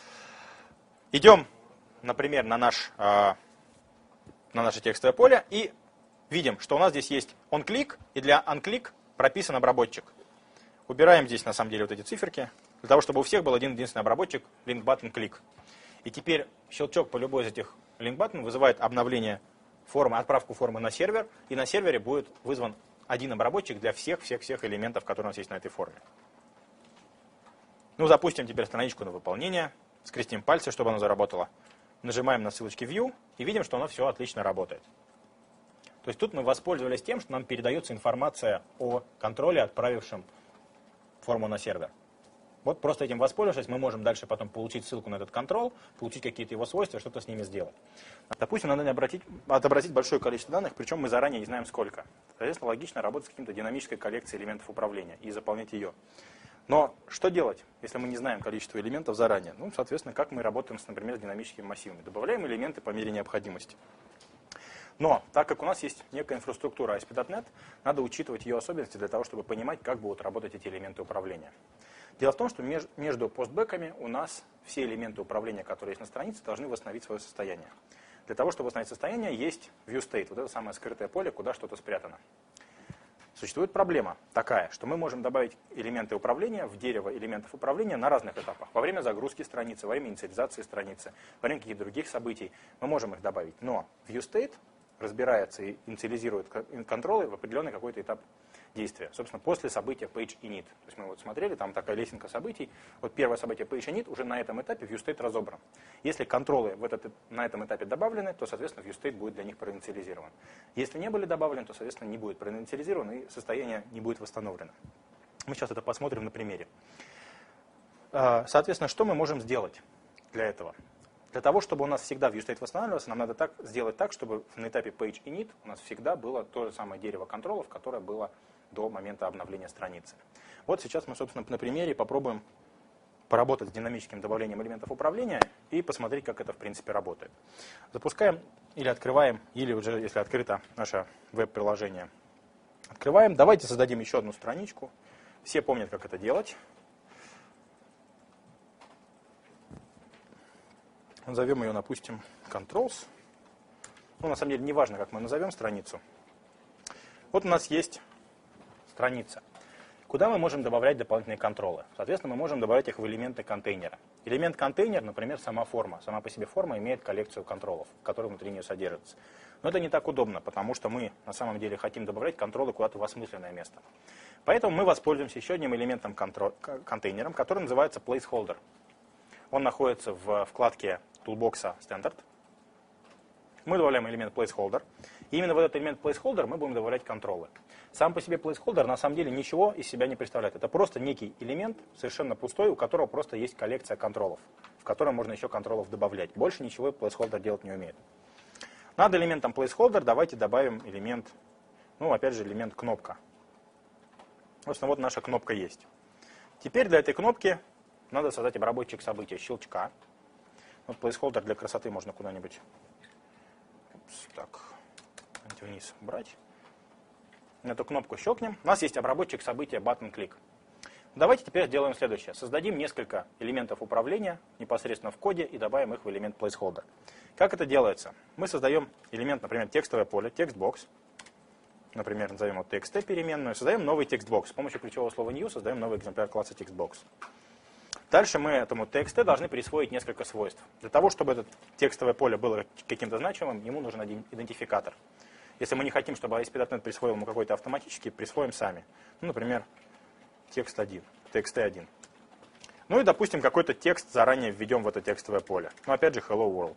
Идем, например, на, наш, э, на наше текстовое поле и видим, что у нас здесь есть onClick, и для onClick прописан обработчик. Убираем здесь, на самом деле, вот эти циферки, для того, чтобы у всех был один единственный обработчик link button click. И теперь щелчок по любой из этих link button вызывает обновление формы, отправку формы на сервер, и на сервере будет вызван один обработчик для всех-всех-всех элементов, которые у нас есть на этой форме. Ну, запустим теперь страничку на выполнение, скрестим пальцы, чтобы оно заработало. Нажимаем на ссылочки View и видим, что оно все отлично работает. То есть тут мы воспользовались тем, что нам передается информация о контроле, отправившем форму на сервер. Вот просто этим воспользовавшись, мы можем дальше потом получить ссылку на этот контроль, получить какие-то его свойства, что-то с ними сделать. Допустим, надо обратить, отобразить большое количество данных, причем мы заранее не знаем сколько. Соответственно, логично работать с каким-то динамической коллекцией элементов управления и заполнять ее. Но что делать, если мы не знаем количество элементов заранее? Ну, соответственно, как мы работаем, с, например, с динамическими массивами. Добавляем элементы по мере необходимости. Но, так как у нас есть некая инфраструктура эй эс пи точка нет, надо учитывать ее особенности для того, чтобы понимать, как будут работать эти элементы управления. Дело в том, что между постбэками у нас все элементы управления, которые есть на странице, должны восстановить свое состояние. Для того, чтобы восстановить состояние, есть viewState, вот это самое скрытое поле, куда что-то спрятано. Существует проблема такая, что мы можем добавить элементы управления в дерево элементов управления на разных этапах. Во время загрузки страницы, во время инициализации страницы, во время каких-то других событий мы можем их добавить. Но viewState разбирается и инициализирует контролы в определенный какой-то этап действия. Собственно, после события PageInit. То есть мы вот смотрели, там такая лесенка событий. Вот первое событие PageInit, уже на этом этапе viewState разобран. Если контролы в этот, на этом этапе добавлены, то, соответственно, viewState будет для них проинициализирован. Если не были добавлены, то, соответственно, не будет проинициализирован и состояние не будет восстановлено. Мы сейчас это посмотрим на примере. Соответственно, что мы можем сделать для этого? Для того, чтобы у нас всегда viewState восстанавливался, нам надо так, сделать так, чтобы на этапе PageInit у нас всегда было то же самое дерево контролов, которое было до момента обновления страницы. Вот сейчас мы, собственно, на примере попробуем поработать с динамическим добавлением элементов управления и посмотреть, как это, в принципе, работает. Запускаем или открываем, или уже, если открыто наше веб-приложение, открываем. Давайте создадим еще одну страничку. Все помнят, как это делать. Назовем ее, допустим, Controls. Ну, на самом деле, не важно, как мы назовем страницу. Вот у нас есть страница, куда мы можем добавлять дополнительные контролы. Соответственно, мы можем добавлять их в элементы контейнера. Элемент контейнер, например, сама форма. Сама по себе форма имеет коллекцию контролов, которые внутри нее содержатся. Но это не так удобно, потому что мы на самом деле хотим добавлять контролы куда-то в осмысленное место. Поэтому мы воспользуемся еще одним элементом контейнером, который называется Placeholder. Он находится в вкладке Toolbox Standard. Мы добавляем элемент Placeholder. И именно в этот элемент Placeholder мы будем добавлять контролы. Сам по себе Placeholder на самом деле ничего из себя не представляет. Это просто некий элемент, совершенно пустой, у которого просто есть коллекция контролов, в котором можно еще контролов добавлять. Больше ничего Placeholder делать не умеет. Над элементом Placeholder давайте добавим элемент, ну опять же элемент кнопка. Собственно, вот наша кнопка есть. Теперь для этой кнопки надо создать обработчик события щелчка. Вот Placeholder для красоты можно куда-нибудь так вниз брать. На эту кнопку щелкнем. У нас есть обработчик события button-click. Давайте теперь сделаем следующее. Создадим несколько элементов управления непосредственно в коде и добавим их в элемент Placeholder. Как это делается? Мы создаем элемент, например, текстовое поле, текстбокс. Например, назовем его txt переменную. Создаем новый текстбокс. С помощью ключевого слова new создаем новый экземпляр класса текстбокс. Дальше мы этому txt должны присвоить несколько свойств. Для того, чтобы это текстовое поле было каким-то значимым, ему нужен один идентификатор. Если мы не хотим, чтобы эй эс пи точка нет присвоил ему какой-то автоматически, присвоим сами. Ну, например, текст один, txt один. Ну и, допустим, какой-то текст заранее введем в это текстовое поле. Ну, опять же, hello world.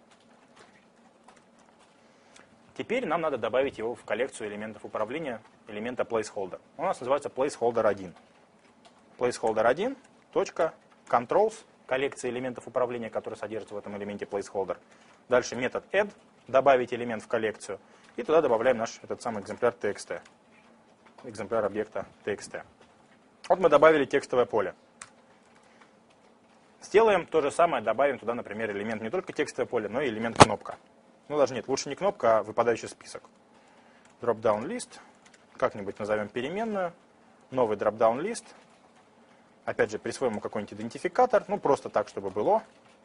Теперь нам надо добавить его в коллекцию элементов управления элемента placeholder. Он у нас называется placeholder один. placeholder один. Controls, коллекция элементов управления, которые содержатся в этом элементе placeholder. Дальше метод add, добавить элемент в коллекцию. И туда добавляем наш этот самый экземпляр txt. Экземпляр объекта txt. Вот мы добавили текстовое поле. Сделаем то же самое, добавим туда, например, элемент не только текстовое поле, но и элемент кнопка. Ну даже нет, лучше не кнопка, а выпадающий список. Dropdown list, как-нибудь назовем переменную, новый dropdown list. Опять же, присвоим ему какой-нибудь идентификатор, ну просто так, чтобы было.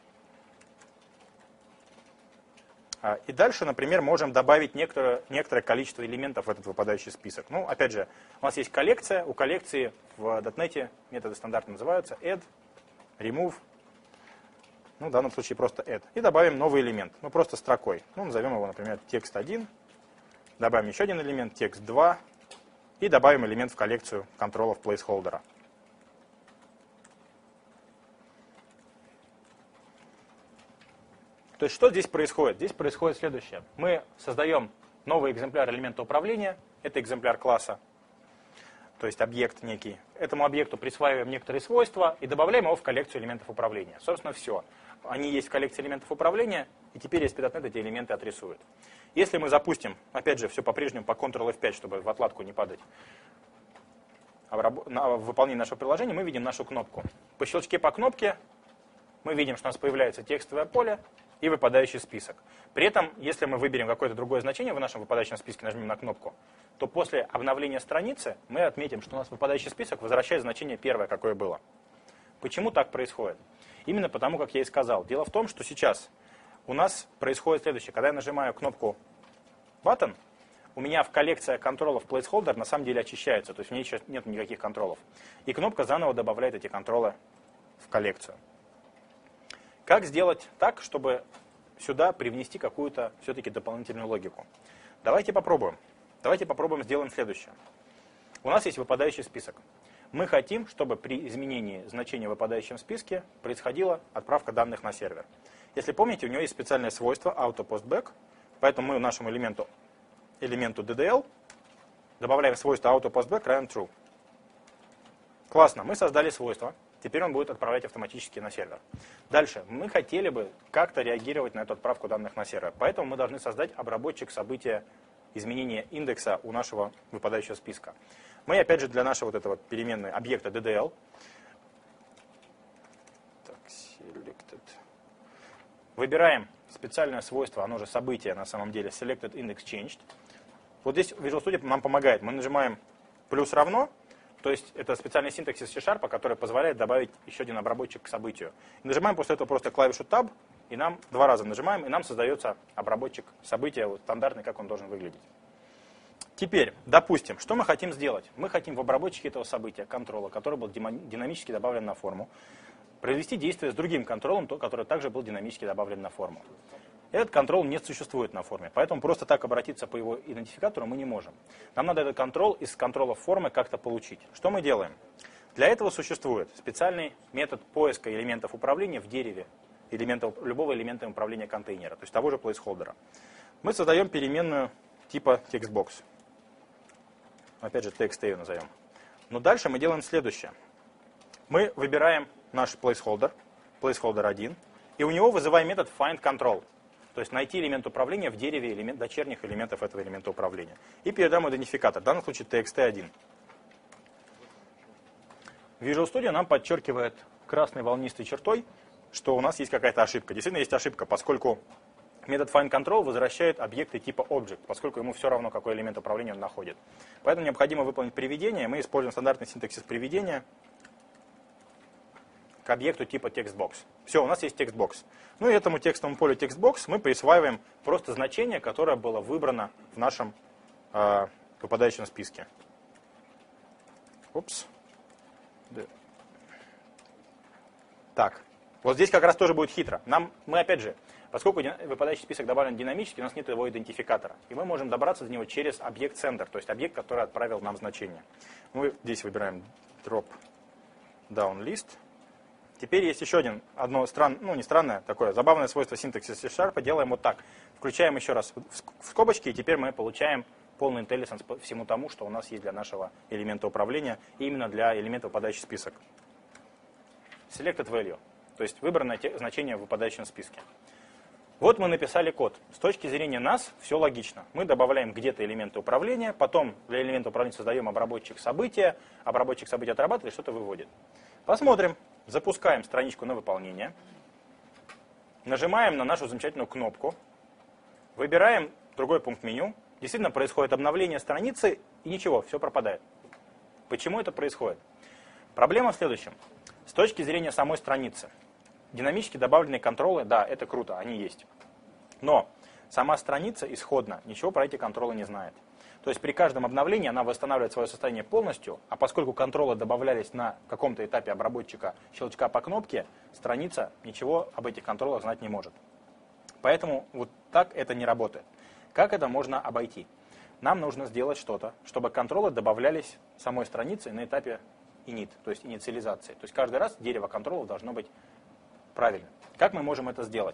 И дальше, например, можем добавить некоторое, некоторое количество элементов в этот выпадающий список. Ну, опять же, у нас есть коллекция, у коллекции в .дот нет методы стандартно называются add, remove, ну, в данном случае просто add. И добавим новый элемент, ну, просто строкой. Ну, назовем его, например, текст один, добавим еще один элемент, текст два, и добавим элемент в коллекцию контролов placeholder. То есть что здесь происходит? Здесь происходит следующее. Мы создаем новый экземпляр элемента управления. Это экземпляр класса, то есть объект некий. Этому объекту присваиваем некоторые свойства и добавляем его в коллекцию элементов управления. Собственно, все. Они есть в коллекции элементов управления, и теперь эй эс пи точка нет эти элементы отрисует. Если мы запустим, опять же, все по-прежнему по контрол эф пять, чтобы в отладку не падать, в выполнении нашего приложения, мы видим нашу кнопку. По щелчке по кнопке мы видим, что у нас появляется текстовое поле, и выпадающий список. При этом, если мы выберем какое-то другое значение в нашем выпадающем списке, нажмем на кнопку, то после обновления страницы мы отметим, что у нас выпадающий список возвращает значение первое, какое было. Почему так происходит? Именно потому, как я и сказал. Дело в том, что сейчас у нас происходит следующее. Когда я нажимаю кнопку Button, у меня в коллекция контролов placeholder на самом деле очищается, то есть в ней сейчас нет никаких контролов. И кнопка заново добавляет эти контролы в коллекцию. Как сделать так, чтобы сюда привнести какую-то все-таки дополнительную логику? Давайте попробуем. Давайте попробуем сделаем следующее. У нас есть выпадающий список. Мы хотим, чтобы при изменении значения в выпадающем списке происходила отправка данных на сервер. Если помните, у него есть специальное свойство AutoPostBack, поэтому мы нашему элементу, элементу ди ди эл добавляем свойство AutoPostBack равен true. Классно, мы создали свойство. Теперь он будет отправлять автоматически на сервер. Дальше. Мы хотели бы как-то реагировать на эту отправку данных на сервер. Поэтому мы должны создать обработчик события изменения индекса у нашего выпадающего списка. Мы, опять же, для нашего вот этого переменной объекта ди ди эл так, selected, выбираем специальное свойство, оно же событие на самом деле, selected index changed. Вот здесь Visual Studio нам помогает. Мы нажимаем плюс равно. То есть это специальный синтаксис C-Sharp, который позволяет добавить еще один обработчик к событию. И нажимаем после этого просто клавишу Tab, и нам два раза нажимаем, и нам создается обработчик события, вот, стандартный, как он должен выглядеть. Теперь, допустим, что мы хотим сделать? Мы хотим в обработчике этого события, контрола, который был динамически добавлен на форму, произвести действие с другим контролем, который также был динамически добавлен на форму. Этот контрол не существует на форме, поэтому просто так обратиться по его идентификатору мы не можем. Нам надо этот контрол из контрола формы как-то получить. Что мы делаем? Для этого существует специальный метод поиска элементов управления в дереве элементов, любого элемента управления контейнера, то есть того же placeholder. Мы создаем переменную типа textbox. Опять же, txt ее назовем. Но дальше мы делаем следующее. Мы выбираем наш placeholder, placeholder один, и у него вызываем метод findControl. То есть найти элемент управления в дереве элемент, дочерних элементов этого элемента управления. И передаем идентификатор, в данном случае ти экс ти один. Visual Studio нам подчеркивает красной волнистой чертой, что у нас есть какая-то ошибка. Действительно есть ошибка, поскольку метод findControl возвращает объекты типа object, поскольку ему все равно, какой элемент управления он находит. Поэтому необходимо выполнить приведение. Мы используем стандартный синтаксис приведения к объекту типа textbox. Все, у нас есть textbox. Ну и этому текстовому полю textbox мы присваиваем просто значение, которое было выбрано в нашем э, выпадающем списке. Упс. Да. Так, вот здесь как раз тоже будет хитро. Нам, мы опять же, поскольку выпадающий список добавлен динамически, у нас нет его идентификатора. И мы можем добраться до него через объект sender, то есть объект, который отправил нам значение. Мы здесь выбираем drop down list. Теперь есть еще один, одно странное, ну не странное, такое забавное свойство синтаксиса C-Sharp. Делаем вот так. Включаем еще раз в скобочки, и теперь мы получаем полный интеллигенс по всему тому, что у нас есть для нашего элемента управления, и именно для элемента выпадающий список. Selected value, то есть выбранное значение в выпадающем списке. Вот мы написали код. С точки зрения нас все логично. Мы добавляем где-то элементы управления, потом для элемента управления создаем обработчик события, обработчик события отрабатывает и что-то выводит. Посмотрим. Запускаем страничку на выполнение. Нажимаем на нашу замечательную кнопку. Выбираем другой пункт меню. Действительно происходит обновление страницы и ничего, все пропадает. Почему это происходит? Проблема в следующем. С точки зрения самой страницы. Динамически добавленные контролы, да, это круто, они есть. Но сама страница исходно ничего про эти контролы не знает. То есть при каждом обновлении она восстанавливает свое состояние полностью, а поскольку контролы добавлялись на каком-то этапе обработчика щелчка по кнопке, страница ничего об этих контролах знать не может. Поэтому вот так это не работает. Как это можно обойти? Нам нужно сделать что-то, чтобы контролы добавлялись самой странице на этапе init, то есть инициализации. То есть каждый раз дерево контролов должно быть правильным. Как мы можем это сделать?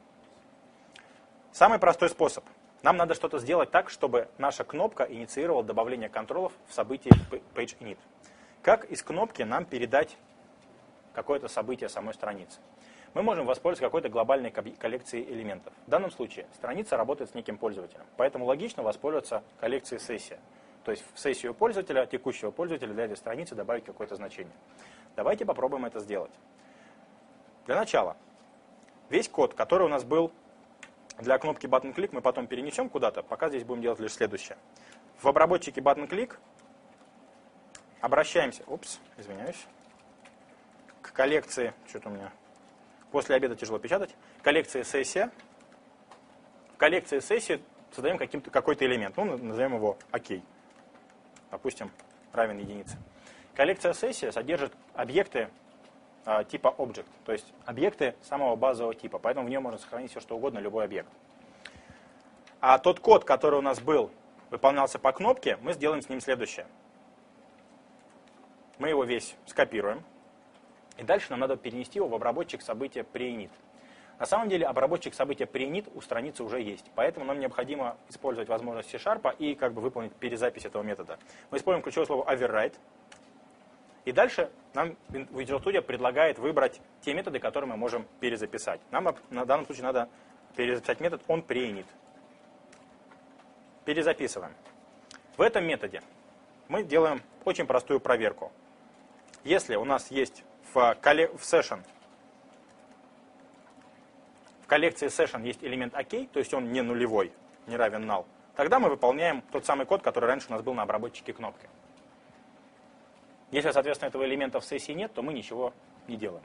Самый простой способ. Нам надо что-то сделать так, чтобы наша кнопка инициировала добавление контролов в событии PageInit. Как из кнопки нам передать какое-то событие самой страницы? Мы можем воспользоваться какой-то глобальной коллекцией элементов. В данном случае страница работает с неким пользователем, поэтому логично воспользоваться коллекцией сессия. То есть в сессию пользователя, текущего пользователя для этой страницы добавить какое-то значение. Давайте попробуем это сделать. Для начала весь код, который у нас был для кнопки button click, мы потом перенесем куда-то, пока здесь будем делать лишь следующее. В обработчике button click обращаемся, упс, извиняюсь, к коллекции, что-то у меня после обеда тяжело печатать, коллекции сессия. В коллекции сессии создаем какой-то элемент, ну, назовем его ОК, допустим, равен единице. Коллекция сессия содержит объекты э, типа object, то есть объекты самого базового типа, поэтому в нее можно сохранить все что угодно, любой объект. А тот код, который у нас был, выполнялся по кнопке, мы сделаем с ним следующее. Мы его весь скопируем, и дальше нам надо перенести его в обработчик события pre-init. На самом деле обработчик события pre-init у страницы уже есть, поэтому нам необходимо использовать возможность C-Sharp и как бы выполнить перезапись этого метода. Мы используем ключевое слово override, и дальше нам Visual Studio предлагает выбрать те методы, которые мы можем перезаписать. Нам на данном случае надо перезаписать метод onPreInit. Перезаписываем. В этом методе мы делаем очень простую проверку. Если у нас есть в, в session, в коллекции session есть элемент OK, то есть он не нулевой, не равен null, тогда мы выполняем тот самый код, который раньше у нас был на обработчике кнопки. Если, соответственно, этого элемента в сессии нет, то мы ничего не делаем.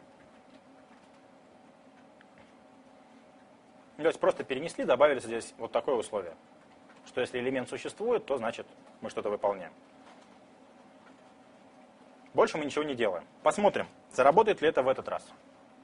То есть просто перенесли, добавили здесь вот такое условие, что если элемент существует, то значит мы что-то выполняем. Больше мы ничего не делаем. Посмотрим, заработает ли это в этот раз.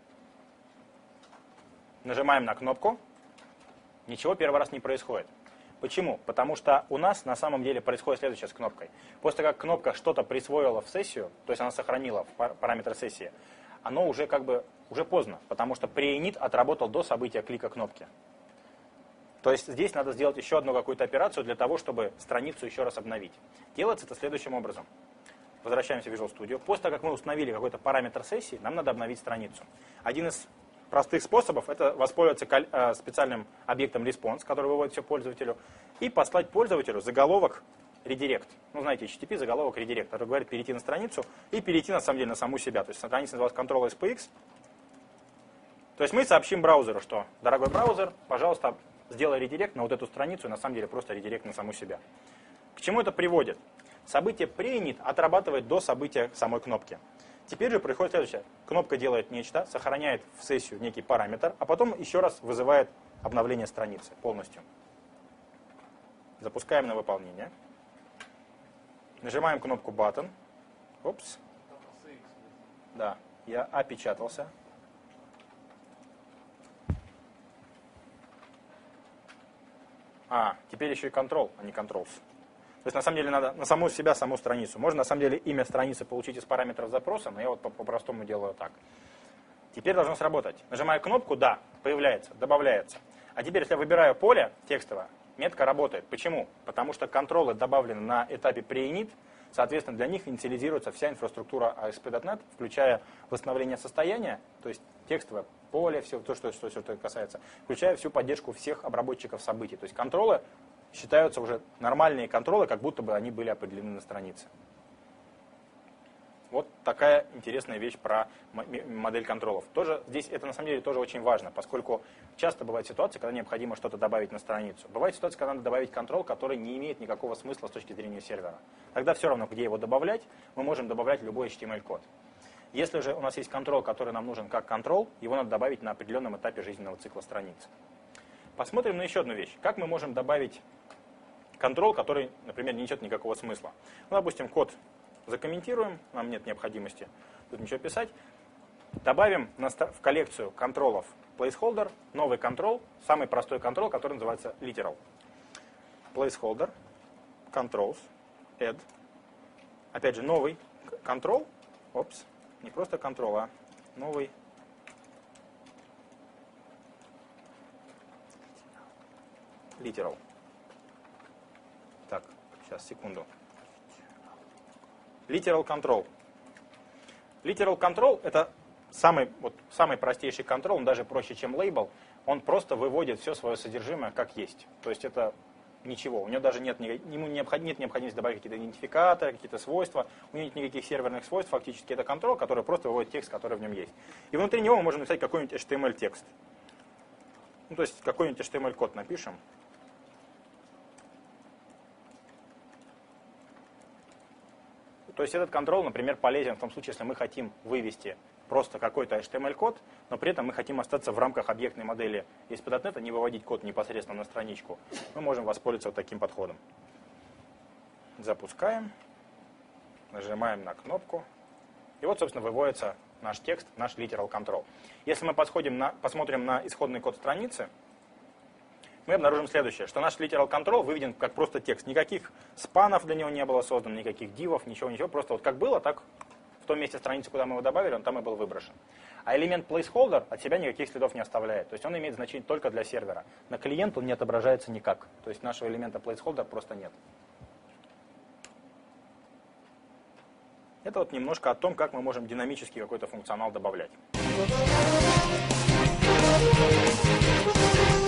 Нажимаем на кнопку. Ничего первый раз не происходит. Почему? Потому что у нас на самом деле происходит следующее с кнопкой. После того, как кнопка что-то присвоила в сессию, то есть она сохранила параметр сессии, оно уже как бы уже поздно, потому что pre-init отработал до события клика кнопки. То есть здесь надо сделать еще одну какую-то операцию для того, чтобы страницу еще раз обновить. Делается это следующим образом. Возвращаемся в Visual Studio. После того, как мы установили какой-то параметр сессии, нам надо обновить страницу. Один из простых способов – это воспользоваться специальным объектом response, который выводит все пользователю, и послать пользователю заголовок redirect. Ну, знаете, эйч ти ти пи заголовок redirect, который говорит перейти на страницу и перейти, на самом деле, на саму себя. То есть страница называлась Control-эс-пи-икс. То есть мы сообщим браузеру, что, дорогой браузер, пожалуйста, сделай редирект на вот эту страницу, и на самом деле просто редирект на саму себя. К чему это приводит? Событие pre-init отрабатывает до события самой кнопки. Теперь же происходит следующее. Кнопка делает нечто, сохраняет в сессию некий параметр, а потом еще раз вызывает обновление страницы полностью. Запускаем на выполнение. Нажимаем кнопку Button. Опс. Да, я опечатался. А, теперь еще и Control, а не Controls. То есть на самом деле надо на саму себя, саму страницу. Можно на самом деле имя страницы получить из параметров запроса, но я вот по-простому делаю так. Теперь должно сработать. Нажимаю кнопку, да, появляется, добавляется. А теперь, если я выбираю поле текстовое, метка работает. Почему? Потому что контролы добавлены на этапе pre-init, соответственно, для них инициализируется вся инфраструктура эй эс пи точка нет, включая восстановление состояния, то есть текстовое поле, все то, что, что, что это касается, включая всю поддержку всех обработчиков событий. То есть контролы считаются уже нормальные контролы, как будто бы они были определены на странице. Вот такая интересная вещь про модель контролов. Тоже, здесь это на самом деле тоже очень важно, поскольку часто бывают ситуации, когда необходимо что-то добавить на страницу. Бывает ситуация, когда надо добавить контрол, который не имеет никакого смысла с точки зрения сервера. Тогда все равно, где его добавлять, мы можем добавлять любой эйч ти эм эль-код. Если же у нас есть контрол, который нам нужен как контрол, его надо добавить на определенном этапе жизненного цикла страницы. Посмотрим на еще одну вещь. Как мы можем добавить контрол, который, например, не несет никакого смысла. Ну, допустим, код закомментируем, нам нет необходимости тут ничего писать. Добавим в коллекцию контролов placeholder новый контрол, самый простой контрол, который называется literal. Placeholder, controls, add. Опять же, новый контрол, опс, не просто контрол, а новый literal. Так, сейчас, секунду. Literal control. Literal control это самый, вот, самый простейший контрол, он даже проще, чем label. Он просто выводит все свое содержимое как есть. То есть это ничего. У него даже нет, ему необход, нет необходимости добавить какие-то идентификаторы, какие-то свойства. У него нет никаких серверных свойств. Фактически это контрол, который просто выводит текст, который в нем есть. И внутри него мы можем написать какой-нибудь эйч ти эм эль-текст. Ну, то есть какой-нибудь эйч ти эм эль-код напишем. То есть этот контрол, например, полезен в том случае, если мы хотим вывести просто какой-то эйч ти эм эль-код, но при этом мы хотим остаться в рамках объектной модели эй эс пи точка нет, а не выводить код непосредственно на страничку. Мы можем воспользоваться вот таким подходом. Запускаем, нажимаем на кнопку, и вот, собственно, выводится наш текст, наш literal control. Если мы посмотрим на, посмотрим на исходный код страницы, мы обнаружим следующее, что наш literal control выведен как просто текст. Никаких спанов для него не было создано, никаких дивов, ничего, ничего. Просто вот как было, так в том месте страницы, куда мы его добавили, он там и был выброшен. А элемент placeholder от себя никаких следов не оставляет. То есть он имеет значение только для сервера. На клиент он не отображается никак. То есть нашего элемента placeholder просто нет. Это вот немножко о том, как мы можем динамически какой-то функционал добавлять.